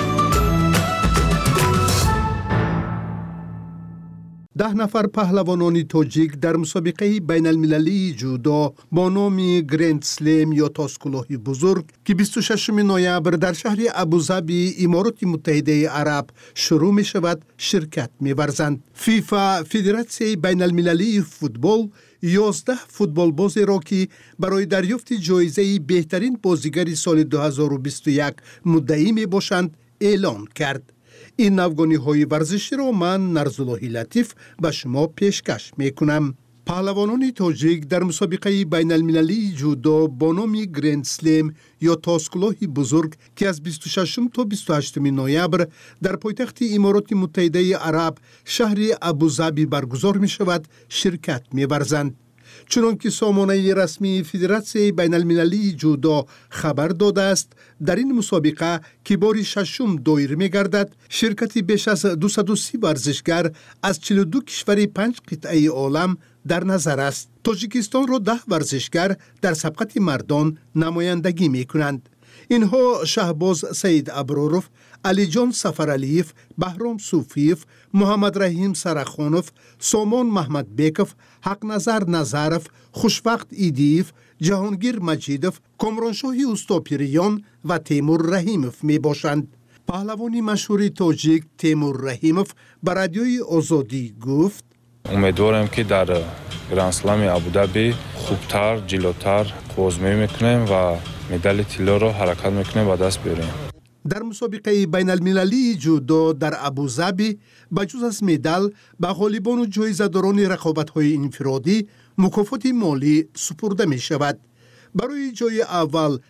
10 نفر پهلوانان تاجیک در مسابقه بین المللی جودو با نام گرند سلم یا تاسکلوهی بزرگ که 26 نوامبر در شهر ابوظبی امارات متحده عرب شروع می شود شرکت می ورزند. فیفا فدراسیون بین المللی فوتبال 11 فوتبال باز را که برای دریافت جایزه بهترین بازیگر سال 2021 مدعی می باشند اعلان کرد. این نوگانی های ورزشی را من نرزاللهی لطیف به شما پیشکش می کنم. پهلوانان تاجیک در مسابقه بین المللی جودو با نام گرند سلم یا تاسکلوهی بزرگ که از 26 تا 28 نوامبر در پایتخت امارات متحده عرب شهر ابوظبی برگزار می شود شرکت می ورزند. چنانکه سامانه رسمی فدراسیون بین المللی جودو خبر داده است، در این مسابقه که بار ششم دایر می گردد، شرکت بیش از 230 ورزشگر از 42 کشور 5 قطعه عالم در نظر است. تاجیکستان را 10 ورزشگر در سبقت مردان نمایندگی می کنند. اینها شهباز سید ابراروف، علی جان سفرعلیف، بهرام صوفیف، محمد رحیم سرخانوف، سامان محمد بیکف، حق نظر نظرف، خوشوقت ایدیف، جهانگیر مجیدف، کامرانشاهی استاپیریان و تیمور رحیمف می باشند. پهلوانی مشهور تاجیک تیمور رحیمف به رادیوی آزادی گفت: امیدوارم که در گرند سلم ابوظبی خوبتر، جلوتر بازی میکنیم و مدال طلا را حرکت میکنیم و دست بیاریم. در مسابقه بین المللی جودو در ابوظبی بجز از مدال به غالبان و جایزه‌داران رقابت‌های انفرادی مکافات مالی سپرده می شود. برای جای اول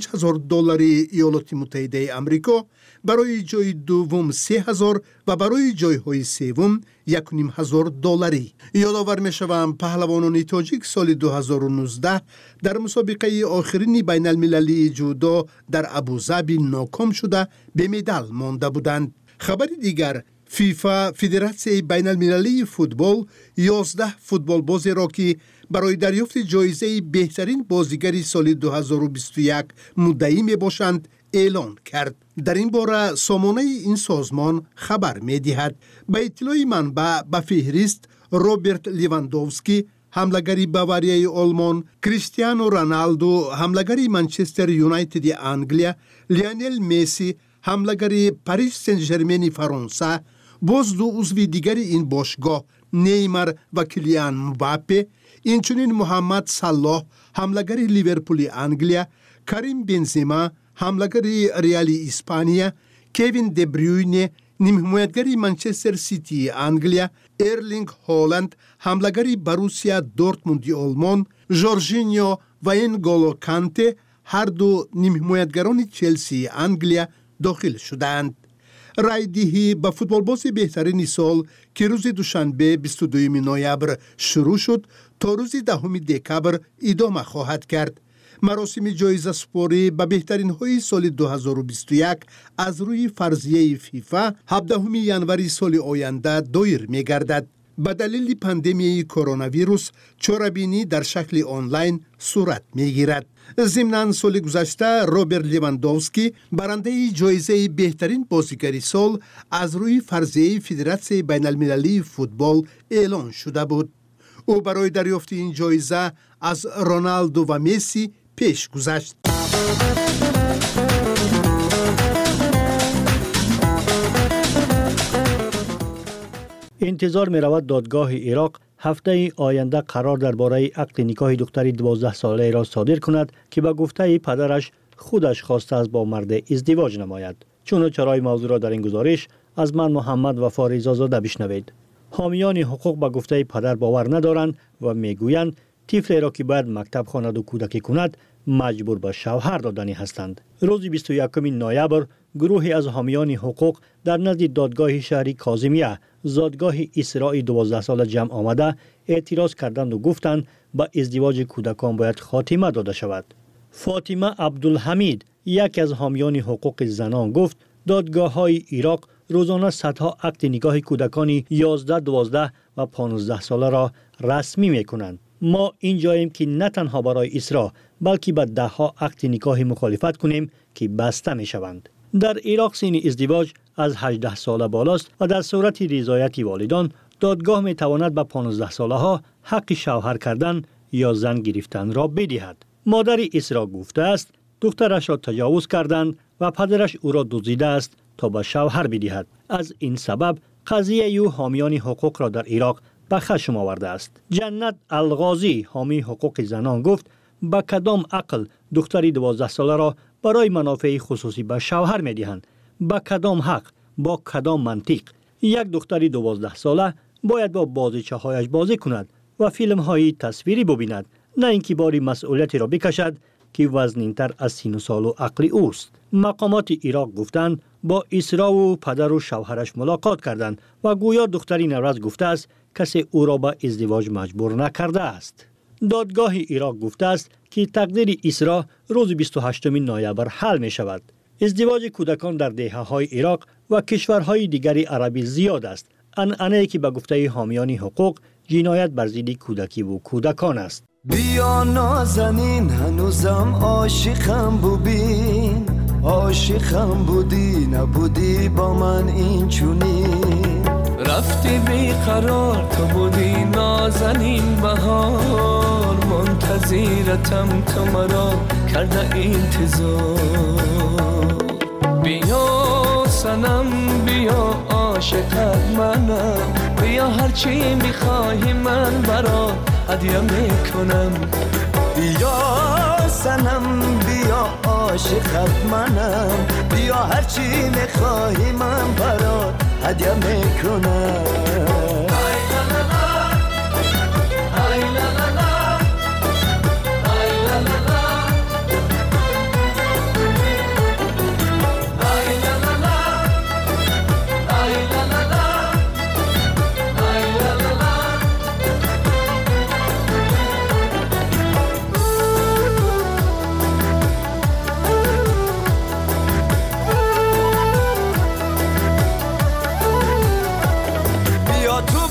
$5,000 ایالات متحده آمریکا، برای جای دوم 3,000 و برای جایهای سوم $1,500. یادآور می شوم پهلوانان تاجیک سال 2019 در مسابقه آخرین بین المللی جودو در ابوظبی ناکام شده به مدال مانده بودند. خبر دیگر، فیفا فدراسیون بین المللی فوتبال 11 فوتبال باز را که برای دریافت جایزه بهترین بازیگر سال 2021 مدعی می باشند اعلان کرد. در این باره سامانه این سازمان خبر می دهد. به اطلاع منبع به فهرست روبرت لیواندوفسکی حملگری باواریای آلمان، کریستیانو رونالدو حملگری منچستر یونایتد انگلیا، لیونل مسی حملگری پاریس سن ژرمن فرانسه، باز دو عضو دیگری این باشگاه نیمار و کیلیان مباپه، اینچنین محمد صلاح حملگری لیورپول انگلیا، کریم بنزما حملگری ریال اسپانیا، کوین دبروینه نیم حمایتگری منچستر سیتی انگلیا، ایرلینگ هالند حملگری بروسیا دورتموند آلمان، جورجینیو و انگولو کانته هر دو نیم حمایتگران چلسی انگلیا داخل شدند. رای دهی به فوتبال باز بهترین سال که روز دوشنبه 22 نوامبر شروع شد تا روز 10 دکبر ادامه خواهد کرد. مراسم جایزه سپاری به بهترین های سال 2021 از روی فرضیه فیفا 17 ینوری سال آینده دایر می گردد. به دلیل پاندمی کرونا ویروس چاره‌بینی در شکل آنلاین صورت می گیرد. ضمناً سال گذشته روبرت لیواندوفسکی برنده جایزه بهترین بازیگر سال از روی فرضیه فدراسیون بین المللی فوتبال اعلان شده بود. او برای دریافت این جایزه از رونالدو و مسی پیش گذشت. انتظار می رود دادگاه عراق هفته آینده قرار درباره عقد نکاح دختری 12 ساله را صادر کند که به گفته پدرش خودش خواسته است با مرد ازدواج نماید. چنانچه موضوع را در این گزارش از من محمد وفا رضازاده بشنوید. حامیان حقوق به گفته پدر باور ندارند و میگویند طفلی را که باید مکتب خواند و کودکی کند مجبور به شوهر دادنی هستند. روز 21 نوامبر گروهی از حامیان حقوق در نزد دادگاه شهری کاظمیه زادگاه اسراء 12 ساله جمع آمده اعتراض کردند و گفتند به ازدواج کودکان باید خاتمه داده شود. فاطمه عبدالحمید یکی از حامیان حقوق زنان گفت دادگاه‌های عراق روزانه صدها عقد نکاح کودکان 11, 12 و 15 ساله را رسمی می‌کنند. ما اینجاییم که نه تنها برای اسراء بلکه به ده‌ها عقد نکاح مخالفت کنیم که بسته می‌شوند. در عراق سن ازدواج از 18 ساله بالاست و در صورت رضایت والدان دادگاه می‌تواند به 15 ساله ها حق شوهر کردن یا زن گرفتن را بدهد. مادر اسراء گفته است دخترش را تجاوز کردند و پدرش او را دزدیده است تا به شوهر بدهد. از این سبب قضیه او حامیان حقوق را در عراق به خشم آورده است. جنت الغازی حامی حقوق زنان گفت با کدام عقل دختری 12 ساله را برای منافع خصوصی به شوهر می‌دهند؟ با کدام حق؟ با کدام منطق؟ یک دختری 12 ساله باید با بازیچه‌هایش بازی کند و فیلم‌های تصویری ببیند، نه اینکه باری مسئولیتی را بکشد که وزنین‌تر از سن و سال و عقل اوست. مقامات عراق گفتند با اسراء و پدر و شوهرش ملاقات کردند و گویا دختری نوروز گفته است کسی او را به ازدواج مجبور نکرده است. دادگاه عراق گفته است که تقدیر اسراء روز 28 نوامبر حل می شود. ازدواج کودکان در دهه‌های عراق و کشورهای دیگری عربی زیاد است. عنعنه‌ای که به گفته حامیان حقوق جنایت بر ضد کودکی و کودکان است. بیا نازنین هنوزم عاشقم ببین، عاشقم بودی نبودی با من این چونین، رفتی بیقرار تو بودی نازنین بهار، منتظرتم تو مرا کرده انتظار. بیا سنم بیا عاشقت منم، بیا هرچی میخواهی من برات هدیه میکنم. بیا سنم بیا عاشقت منم، بیا هرچی میخواهی من برات هدیه میکنم. بیا تو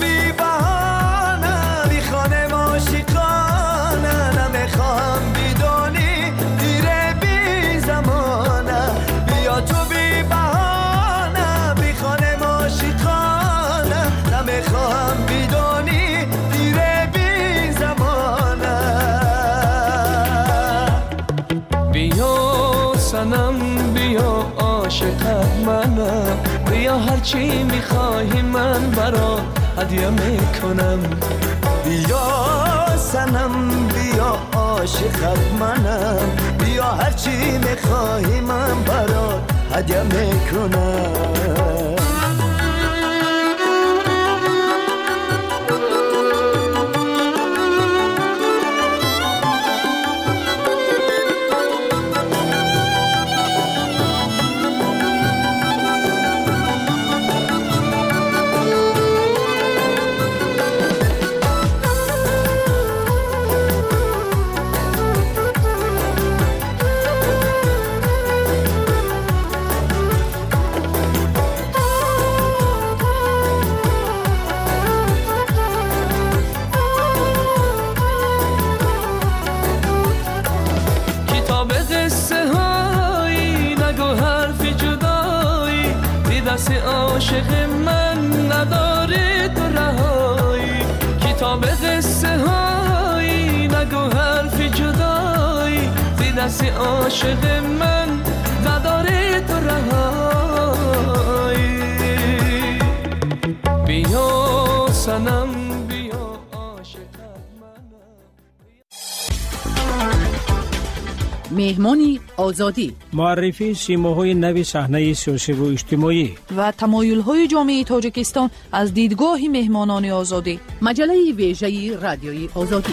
سنم بیا عاشقت منم بیا هرچی میخواهی من برات هدیه میکنم بیا سنم بیا عاشقت منم بیا هرچی میخواهی من برات هدیه میکنم عاشق من نداره تو رهایی کتاب قصه هایی نگو حرف جدایی زی دست عاشق من نداره تو رهایی بیا سنم بیا عاشق مهمانی آزادی معرفی سیماهای نوی صحنه سیاسی و اجتماعی و تمایل‌های جامعه تاجیکستان از دیدگاه مهمانان آزادی مجله ویژه رادیوی آزادی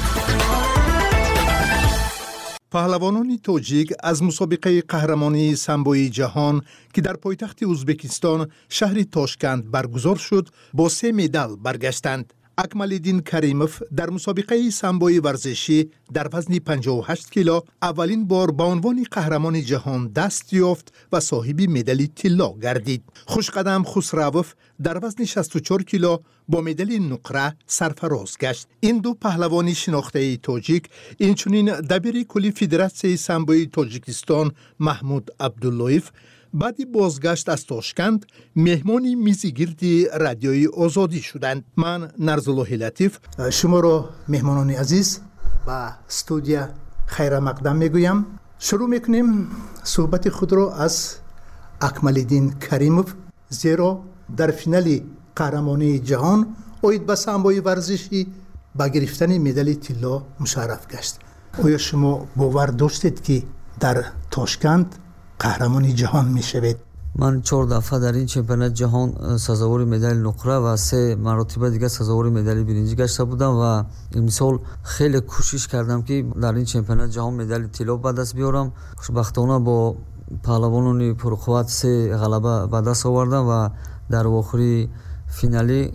پهلوانان تاجیک از مسابقه قهرمانی سامبوی جهان که در پایتخت ازبکستان شهر تاشکند برگزار شد با 3 مدال برگشتند. اکمالدین کریموف در مسابقه سامبوی ورزشی در وزن 58 کیلو اولین بار به عنوان قهرمان جهان دست یافت و صاحب مدال طلا گردید. خوشقدم خسروف در وزن 64 کیلو با مدال نقره سرفراز گشت. این دو پهلوان شناخته تاجیک اینچنین دبیر کلی فدراسیون سامبوی تاجیکستان محمود عبداللهیف بعد بازگشت از تاشکند مهمانی میزگیردی رادیوی آزادی شدند. من نرزالله لطیف شما را مهمانان عزیز با استودیو خیر مقدم میگویم. شروع میکنیم صحبت خود را از اکمالدین کریموف، زیرا در فینال قهرمانی جهان اوید به سامبوی ورزشی با گرفتن مدال طلا مشرف گشت. آیا شما باور داشتید که در تاشکند قهرمانی جهان می شوید؟ من 4 دفعه در این چمپیونات جهان سزاوار مدال نقره و 3 مرتبه دیگه سزاوار مدال برنجی گشته بودم و امسال خیلی کوشش کردم که در این چمپیونات جهان مدال طلا به دست بیارم. خوشبختانه با پهلوانان پرقوت 3 غلبه به دست آوردم و در آخری فینالی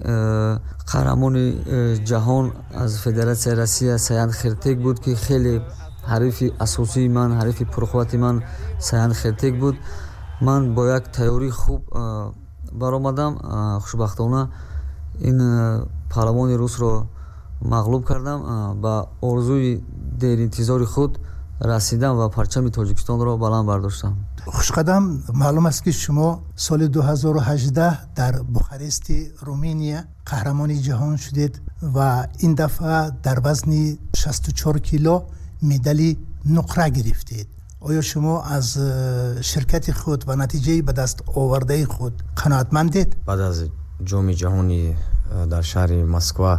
قهرمان جهان از فدراسیون روسیه سیان خرتک بود که خیلی حریف اساسی من، حریف پرقوت من سیان خرتک بود. من با یک تیاری خوب برآمدم. خوشبختانه این پهلوان روس رو مغلوب کردم. با آرزوی دیر انتظار خود رسیدم و پرچم تاجیکستان رو بلند برداشتم. خوشقدم، معلوم است که شما سال 2018 در بوخارست رومانیا قهرمان جهان شدید و این دفعه در وزن 64 کیلو مدال نقره گرفتید. آیا شما از شرکت خود و نتیجه به دست آورده خود قناعتمندید؟ بعد از جام جهانی در شهر مسکو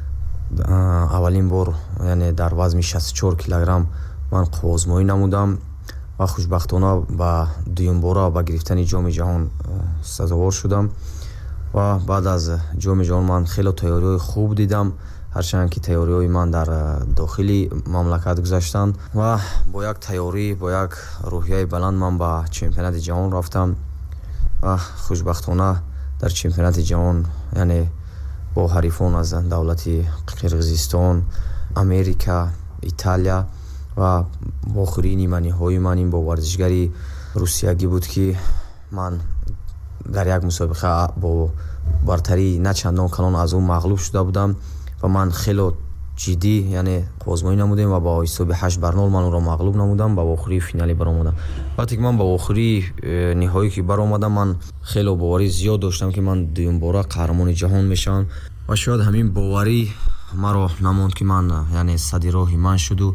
اولین بار یعنی در وزن 64 کیلوگرم من قوازمایی نمودم و خوشبختانه با دوم بار با گرفتن جام جهان سزاوار شدم و بعد از جام جهان من خیلی تیاری خوب دیدم، هرچند که تیاری من در داخلی مملکت گذاشتند و با یک تیاری با یک روحیه بلند من با چمپیونات جهان رفتم و خوشبختانه در چمپیونات جهان یعنی با حریفان از دولت قرقیزستان، امریکا، ایتالیا و آخرین نیمه های من این با ورزشگری روسیایی بود که من در یک مسابقه با برتری نه چندان کلان از اون مغلوب شده بودم و من خیلی جدی یعنی آزمایی نمودم و با حساب 8-0 من اون را مغلوب نمودم و با آخری فینالی برآمدم. وقتی که من با آخری نهایی که برآمدم من خیلی باوری زیاد داشتم که من دوم بار قهرمان جهان میشم و شاید همین باوری مرا نموند که من یعنی صد راه من شد و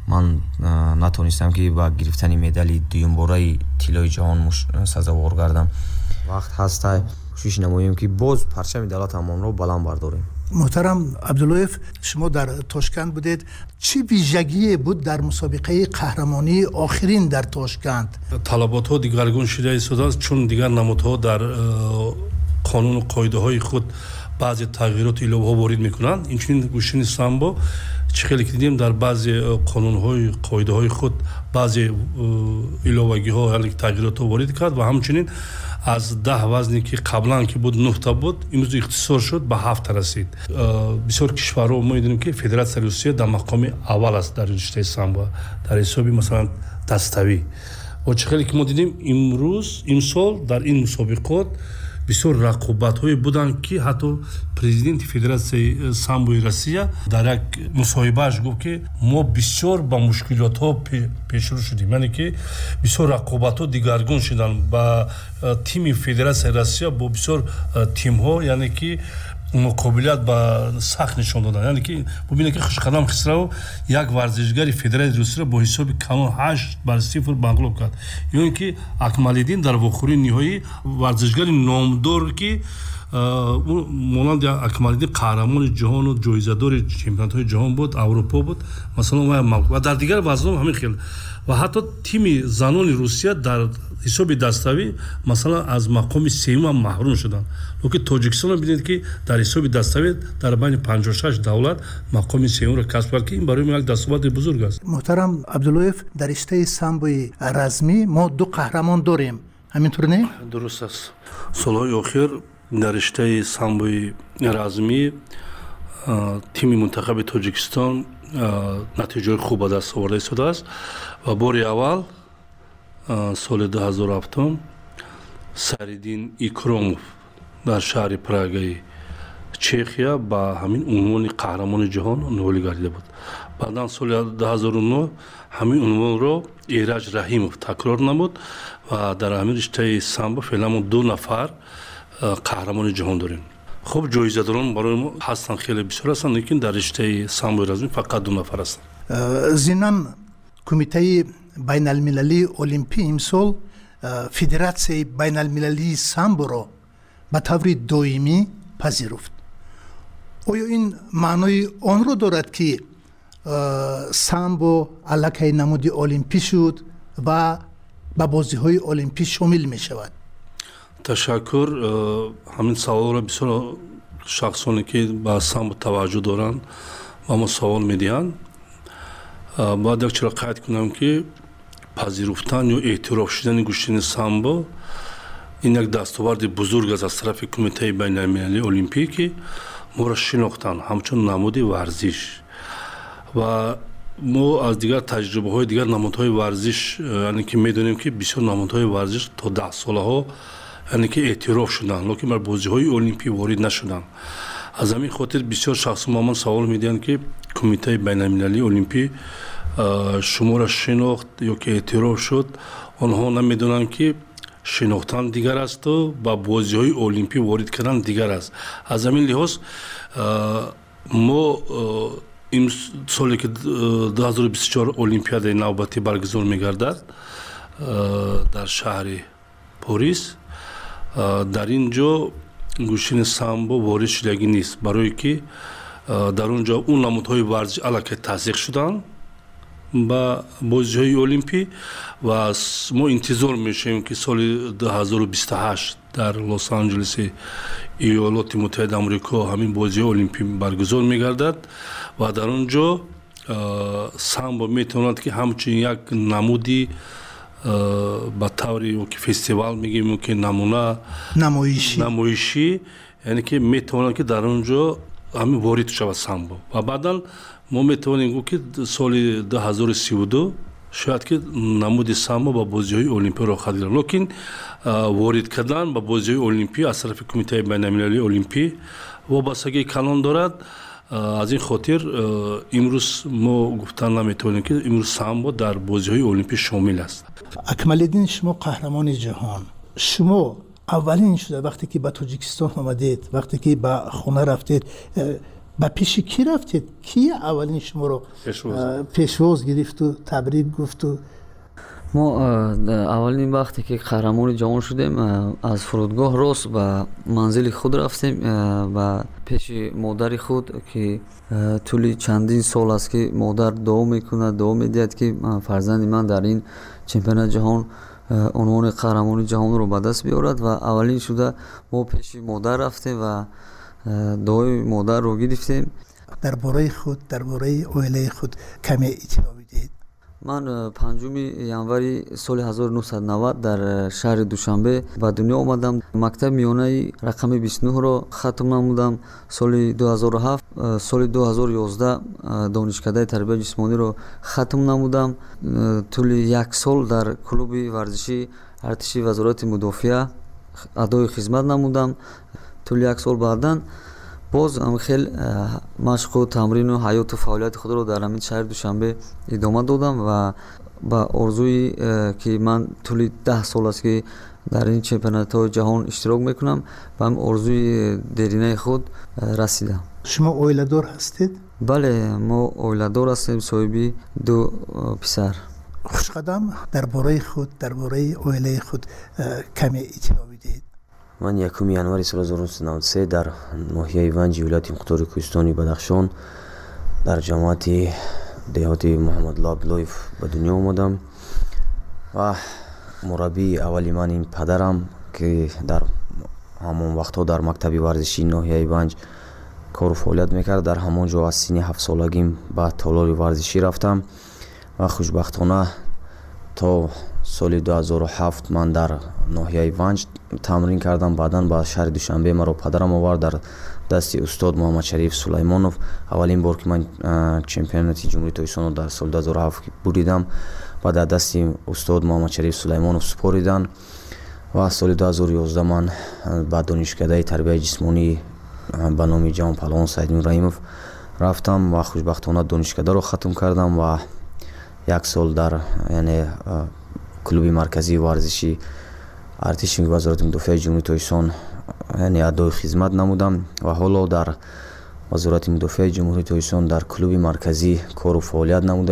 ман натонистам ки ба гирифтани медали дуюмбораи тиллои ҷаҳон сазовор гардам. вақт ҳастай кӯшиш намоем ки боз парчами давлатамонро баланд бардорем. محترم عبداللهیف، شما در تاشکند بودید، چی ویژگی بود در مسابقه قهرمانی آخرین در تاشکند؟ طلبات ها دیگرگون شده است چون دیگر نمادها در قانون و قاعده های خود بعضی تغییرات ایلوه ها وارد میکنند. اینچنین گوشین سامبو چه خیلی که دیدیم در بعضی قانون های قاعده های خود بعضی ایلوگی ها یعنی تغییرات ها وارد کرد و همچنین از 10 وزنی که قبلا که بود 9 تا بود امروز اختصار شد به 7 تا رسید. بسیار کشورها ما میدونیم که فدراسیون روسیه در مقام اول است در رشته سامبو در حساب مثلا دستوی. و چه خیلی که ما دیدیم امروز امسال در این مسابقات بسیار رقابت‌های بودند که حتی پرزیدنت فدراسیون سامبوی روسیه در یک مصاحبه‌اش گفت که ما بسیار با مشکلات‌ها پیش رو شدیم، یعنی که بسیار رقابت‌ها دیگرگون شدن با تیم فدراسیون روسیه با بسیار تیم‌ها، یعنی که مقابلت با سخت نشون دادن. یعنی که ببینید که خوشقدم خسرو یک ورزشگر فدراسیون روسیه با حساب کانون 8-0 مغلوب کرد. یعنی که اکمال‌الدین در واخوری نهایی ورزشگر نامدار که مانند اکمال‌الدین قهرمان جهان و جایزه‌دار چمپیونات‌های جهان بود، اروپا بود مثلا و در دیگر وزن همین خیلی و حتی تیم زنان روسیه در حساب دستاوی مثلا از مقام سوم محروم شدند. لیکن تاجیکستان رو ببینید که در حساب دستاوی در بین 56 دولت مقام سوم را کسب کرد که این برای ما یک دستاورد بزرگ است. محترم عبداللهیف، در رشته سامبوی رزمی ما 2 قهرمان داریم، همینطور نه؟ درست است. سالهای اخیر در رشته سامبوی رزمی تیم منتخب تاجیکستان نتیجه خوب به دست آورده شده است و بار اول سال 2007 سریدین ایکروموف در شهر پراگای چخیا با همین عنوان قهرمان جهان نوالی گردیده بود. بعدا سال 2009 همین عنوان رو ایرج رحیموف تکرار نمود و در همین رشته سامبو فعلا ما 2 نفر قهرمان جهان داریم. خب جایزه داران برای ما هستن خیلی بسیار هستن، لیکن در رشته سامبو رزمی فقط 2 نفر هستن. ضمناً کمیته بین المللی المپی امسال فدراسیون بین المللی سامبو را به طور دائمی پذیرفت. آیا این معنای آن را دارد که سامبو علاقه نماد المپی شد و به بازی‌های المپی شامل می شود؟ تشکر. همین سوال را بسیار شخصانی که به سامبو توجه دارند و ما سوال می‌دهند. باید یک چرا قید کنم که پذیرفتن یا اعتراف شدن گوشتن سامبو این یک دستاورد بزرگ است از طرف کمیته بین المللی المپی که ما را شناختن همچون نماد ورزش و ما از دیگر تجربه های دیگر نمادهای ورزش یعنی که میدونیم که بسیار نمادهای ورزش تا 10 ساله ها یعنی که اعتراف شدن لیکن بر بازی های المپی وارد نشدن. از همین خاطر بسیار شخص ما سوال میدن که کمیته بین المللی المپی شما را شناخت یا که اعتراف شد، آنها نمیدونن که شناختن دیگر است و با بازی های المپی وارد کردن دیگر است. از همین لحاظ ما این سالی که 2024 المپیاد نوبتی برگزار میگردد در شهر پاریس، در اینجا گوشین سامبو وارد شدگی نیست برای که در اونجا اون نمادهای ورزش علاقه تصدیق شدن با بازی‌های المپی و ما انتظار میشیم که سال 2028 در لس آنجلس ایالات متحده آمریکا همین بازی المپی برگزار میگردد و در اونجا سامبو میتواند که همچنین یک نمودی با طوری که فستیوال میگیم که نمونه نمایشی یعنی که میتواند که در اونجا همین وارد شود سامبو و بعدا ما میتوانیم گفت که سال 2032 شاید که نمود سامبو با بازی‌های المپی را خواهد گرفت، لیکن وارد کردن با بازی‌های المپی از طرف کمیته بین المللی المپی وابستگی کلان دارد. از این خاطر امروز ما گفتن نمیتونیم که امروز سامبو در بازی‌های المپی شامل است. اکمال‌الدین، شما قهرمان جهان، شما اولین شده وقتی که به تاجیکستان آمدید، وقتی که به خانه رفتید، با پیش کی رفتید؟ کی اولین شما رو پیشواز گرفت و تبریک گفت؟ ما اولین وقتی که قهرمان جهان شدیم از فرودگاه راست به منزل خود رفتیم و پیش مادر خود که طول چندین سال است که مادر دعا میکنه، دعا میدهد که فرزند من در این چمپیونات جهان عنوان قهرمان جهان رو به دست بیارد و اولین شده ما پیش مادر رفتیم و دعای مادر رو گرفتیم. درباره خود، درباره عائله خود کمی اطلاع بدهید. من 5 январи соли 1990 дар шаҳри Душанбе ба дунё омадам. Мактаби миёнаи рақами 29-ро хатм намудам. Соли 2007, соли 2011 донишкадаи тарбияи ҷисмониро хатм намудам. тӯли 1 сол дар клуби варзиши артиши вазорати мудофиа адои хизмат намудам. тӯли 1 сол баъдан боз хел машқу тамрину ҳаёту фаъолияти худро дар ҳамин шаҳри Душанбе идома додам ва ба орзуи ки ман тӯли 10 сол аст ки дар ин чемпионатҳои ҷаҳон иштирок мекунам ба ҳамин орзуи деринаи худ расидам. шумо оиладор ҳастед? бале, мо оиладор ҳастем, соҳиби 2 писар. хушқадам, дарбораи худ, дарбораи оилаи худ каме иттилоъ бидиҳед. من 1 январи соли 1993 дар ноҳияи Ванҷи вилояти Мухтори Кӯҳистони Бадахшон дар ҷамоати деҳоти Муҳаммадулло Абдуллоев ба дунё омадам ва мураббии аввали ман ин падарам ки дар ҳамон вақтҳо дар мактаби варзишии ноҳияи Ванҷ кору фаъолият мекард. дар ҳамон ҷо аз синни 7 солагим ба толори варзишӣ рафтам ва хушбахтона то соли 2007 ман дар ноҳияи Ванҷ тамрин кардам. баъдан ба шаҳри Душанбе маро падарам овард дар дасти устод Муҳаммадшариф Сулаймонов. аввалин бор ки ман чемпионати ҷумҳурии Тоҷикистонро дар соли 2007 буридам ва дар дасти устод Муҳаммадшариф Сулаймонов супоридан ва соли 2011 ман ба донишкадаи тарбияи ҷисмонӣ ба номи ҷавон паҳлавон Саиднур Раимов рафтам ва хушбахтона донишкадаро хатм кардам ва 1 сол дар клуби марказии варзиши артиши вазорати мудофиаи ҷумҳурии Тоҷикистон адои хизмат намудам ва ҳоло дар вазорати мудофиаи ҷумҳурии Тоҷикистон дар клуби марказӣ кору фаъолият намуда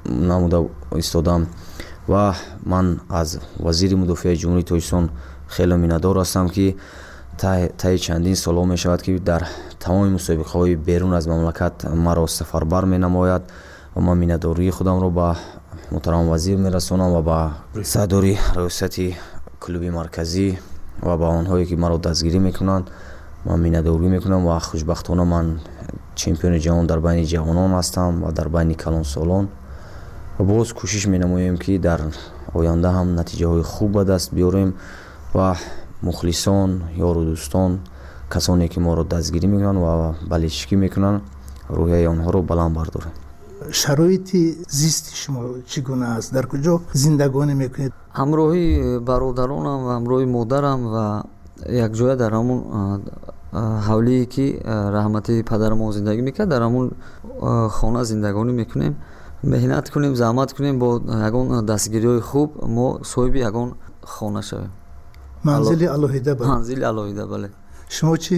истодам ва ман аз вазири мудофиаи ҷумҳурии Тоҷикистон хеле миннатдор ҳастам ки таи чандин солҳо мешавад ки дар тамоми мусобиқаҳои берун аз мамлакат маро сафарбар менамояд ва ман миннатдории худамро ба муҳтарам вазир мерасонам ва ба сардори раёсати клуби марказӣ ва ба онҳое ки маро дастгирӣ мекунанд ман миннатдорӣ мекунам ва хушбахтона ман чемпиони ҷаҳон дар байни ҷавонон ҳастам ва дар байни калонсолон ва боз кӯшиш менамоем ки дар оянда ҳам натиҷаҳои хуб ба даст биёрем ва мухлисон, ёру дӯстон, касоне ки моро дастгирӣ мекунанд ва баличкӣ мекунанд, рӯҳияи онҳоро баланд бардорем. шароити зисти шумо чӣ гуна аст? дар куҷо зиндагонӣ мекунед? ҳамроҳи бародаронам ва ҳамроҳи модарам ва якҷоя дар ҳамон ҳавлие ки раҳмати падарамон зиндагӣ мекард дар ҳамон хона зиндагонӣ мекунем. меҳнат кунем, заҳмат кунем, бо ягон дастгириҳои хуб мо соҳиби ягон хона шавем. манзили алоҳида? манзили алоҳида, бале. шумо чӣ?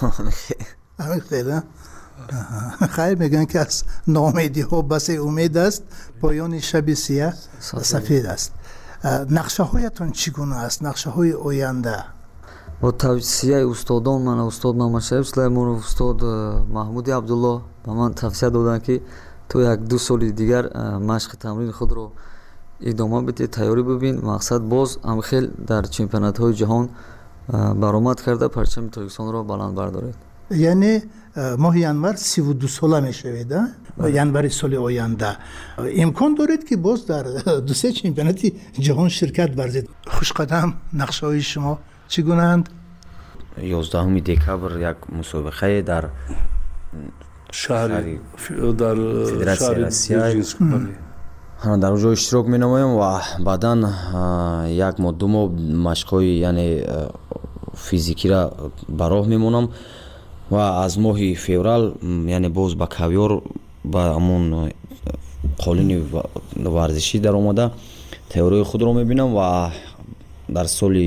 хайр мегӯянд ки аз ноумедиҳо басе умед аст, поёни шаби сиях сафед аст. нақшаҳоятон чӣ гуна аст? нақшаҳои оянда? бо тавсияи устодон ман устод Муҳаммадшариф Сулаймонов, устод Маҳмуди Абдулло ба ман тавсия доданд ки ту 1-2 соли дигар машқи тамрини худро идома бидӣ, тайёрӣ бубин, мақсад боз амхел дар чемпионатҳои ҷаҳон баромад карда парчами Тоҷикистонро баланд бардоред. яъне моҳи январ 32 сола мешавед? январи соли оянда имкон доред ки боз дар 2-3 чемпионати ҷаҳон ширкат варзед? хушқадам, нақшаҳои шумо чӣ гунаанд? 11 декабр як мусобиқае дар шаҳри федератсияи Россия дар онҷо иштирок менамоям ва баъдан 1 моҳ 2 моҳ машқҳои физикира ба роҳ мемонам ва аз моҳи феврал боз ба кавёр ба ҳамон қолини варзишӣ даромада тайёрии худро мебинам ва дар соли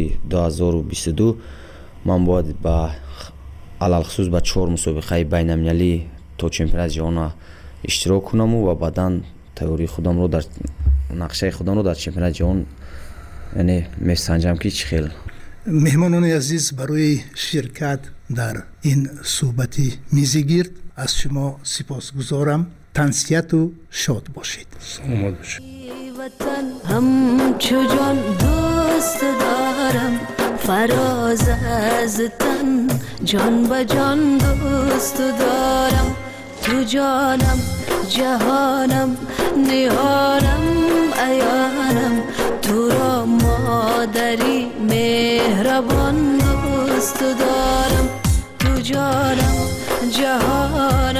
2022 ман бояд ба алалхусус ба 4 мусобиқаи байналмилалӣ то чемпионати ҷаҳона иштирок кунаму ва баъдан тайёрии худамро дар нақшаи худамро дар чемпионати ҷаҳон яъне месанҷам ки чӣ хел. меҳмонони азиз барои ширкат дар ин суҳбати мизигирд аз шумо сипосгузорам. тансияту шод бошед. саломат бошед. وطن همچو جان دوست دارم فراز از تن جان به جان دوست دارم تو جانم جهانم نهانم عیانم تو را مادری مهربان دوست دارم تو جانم جهانم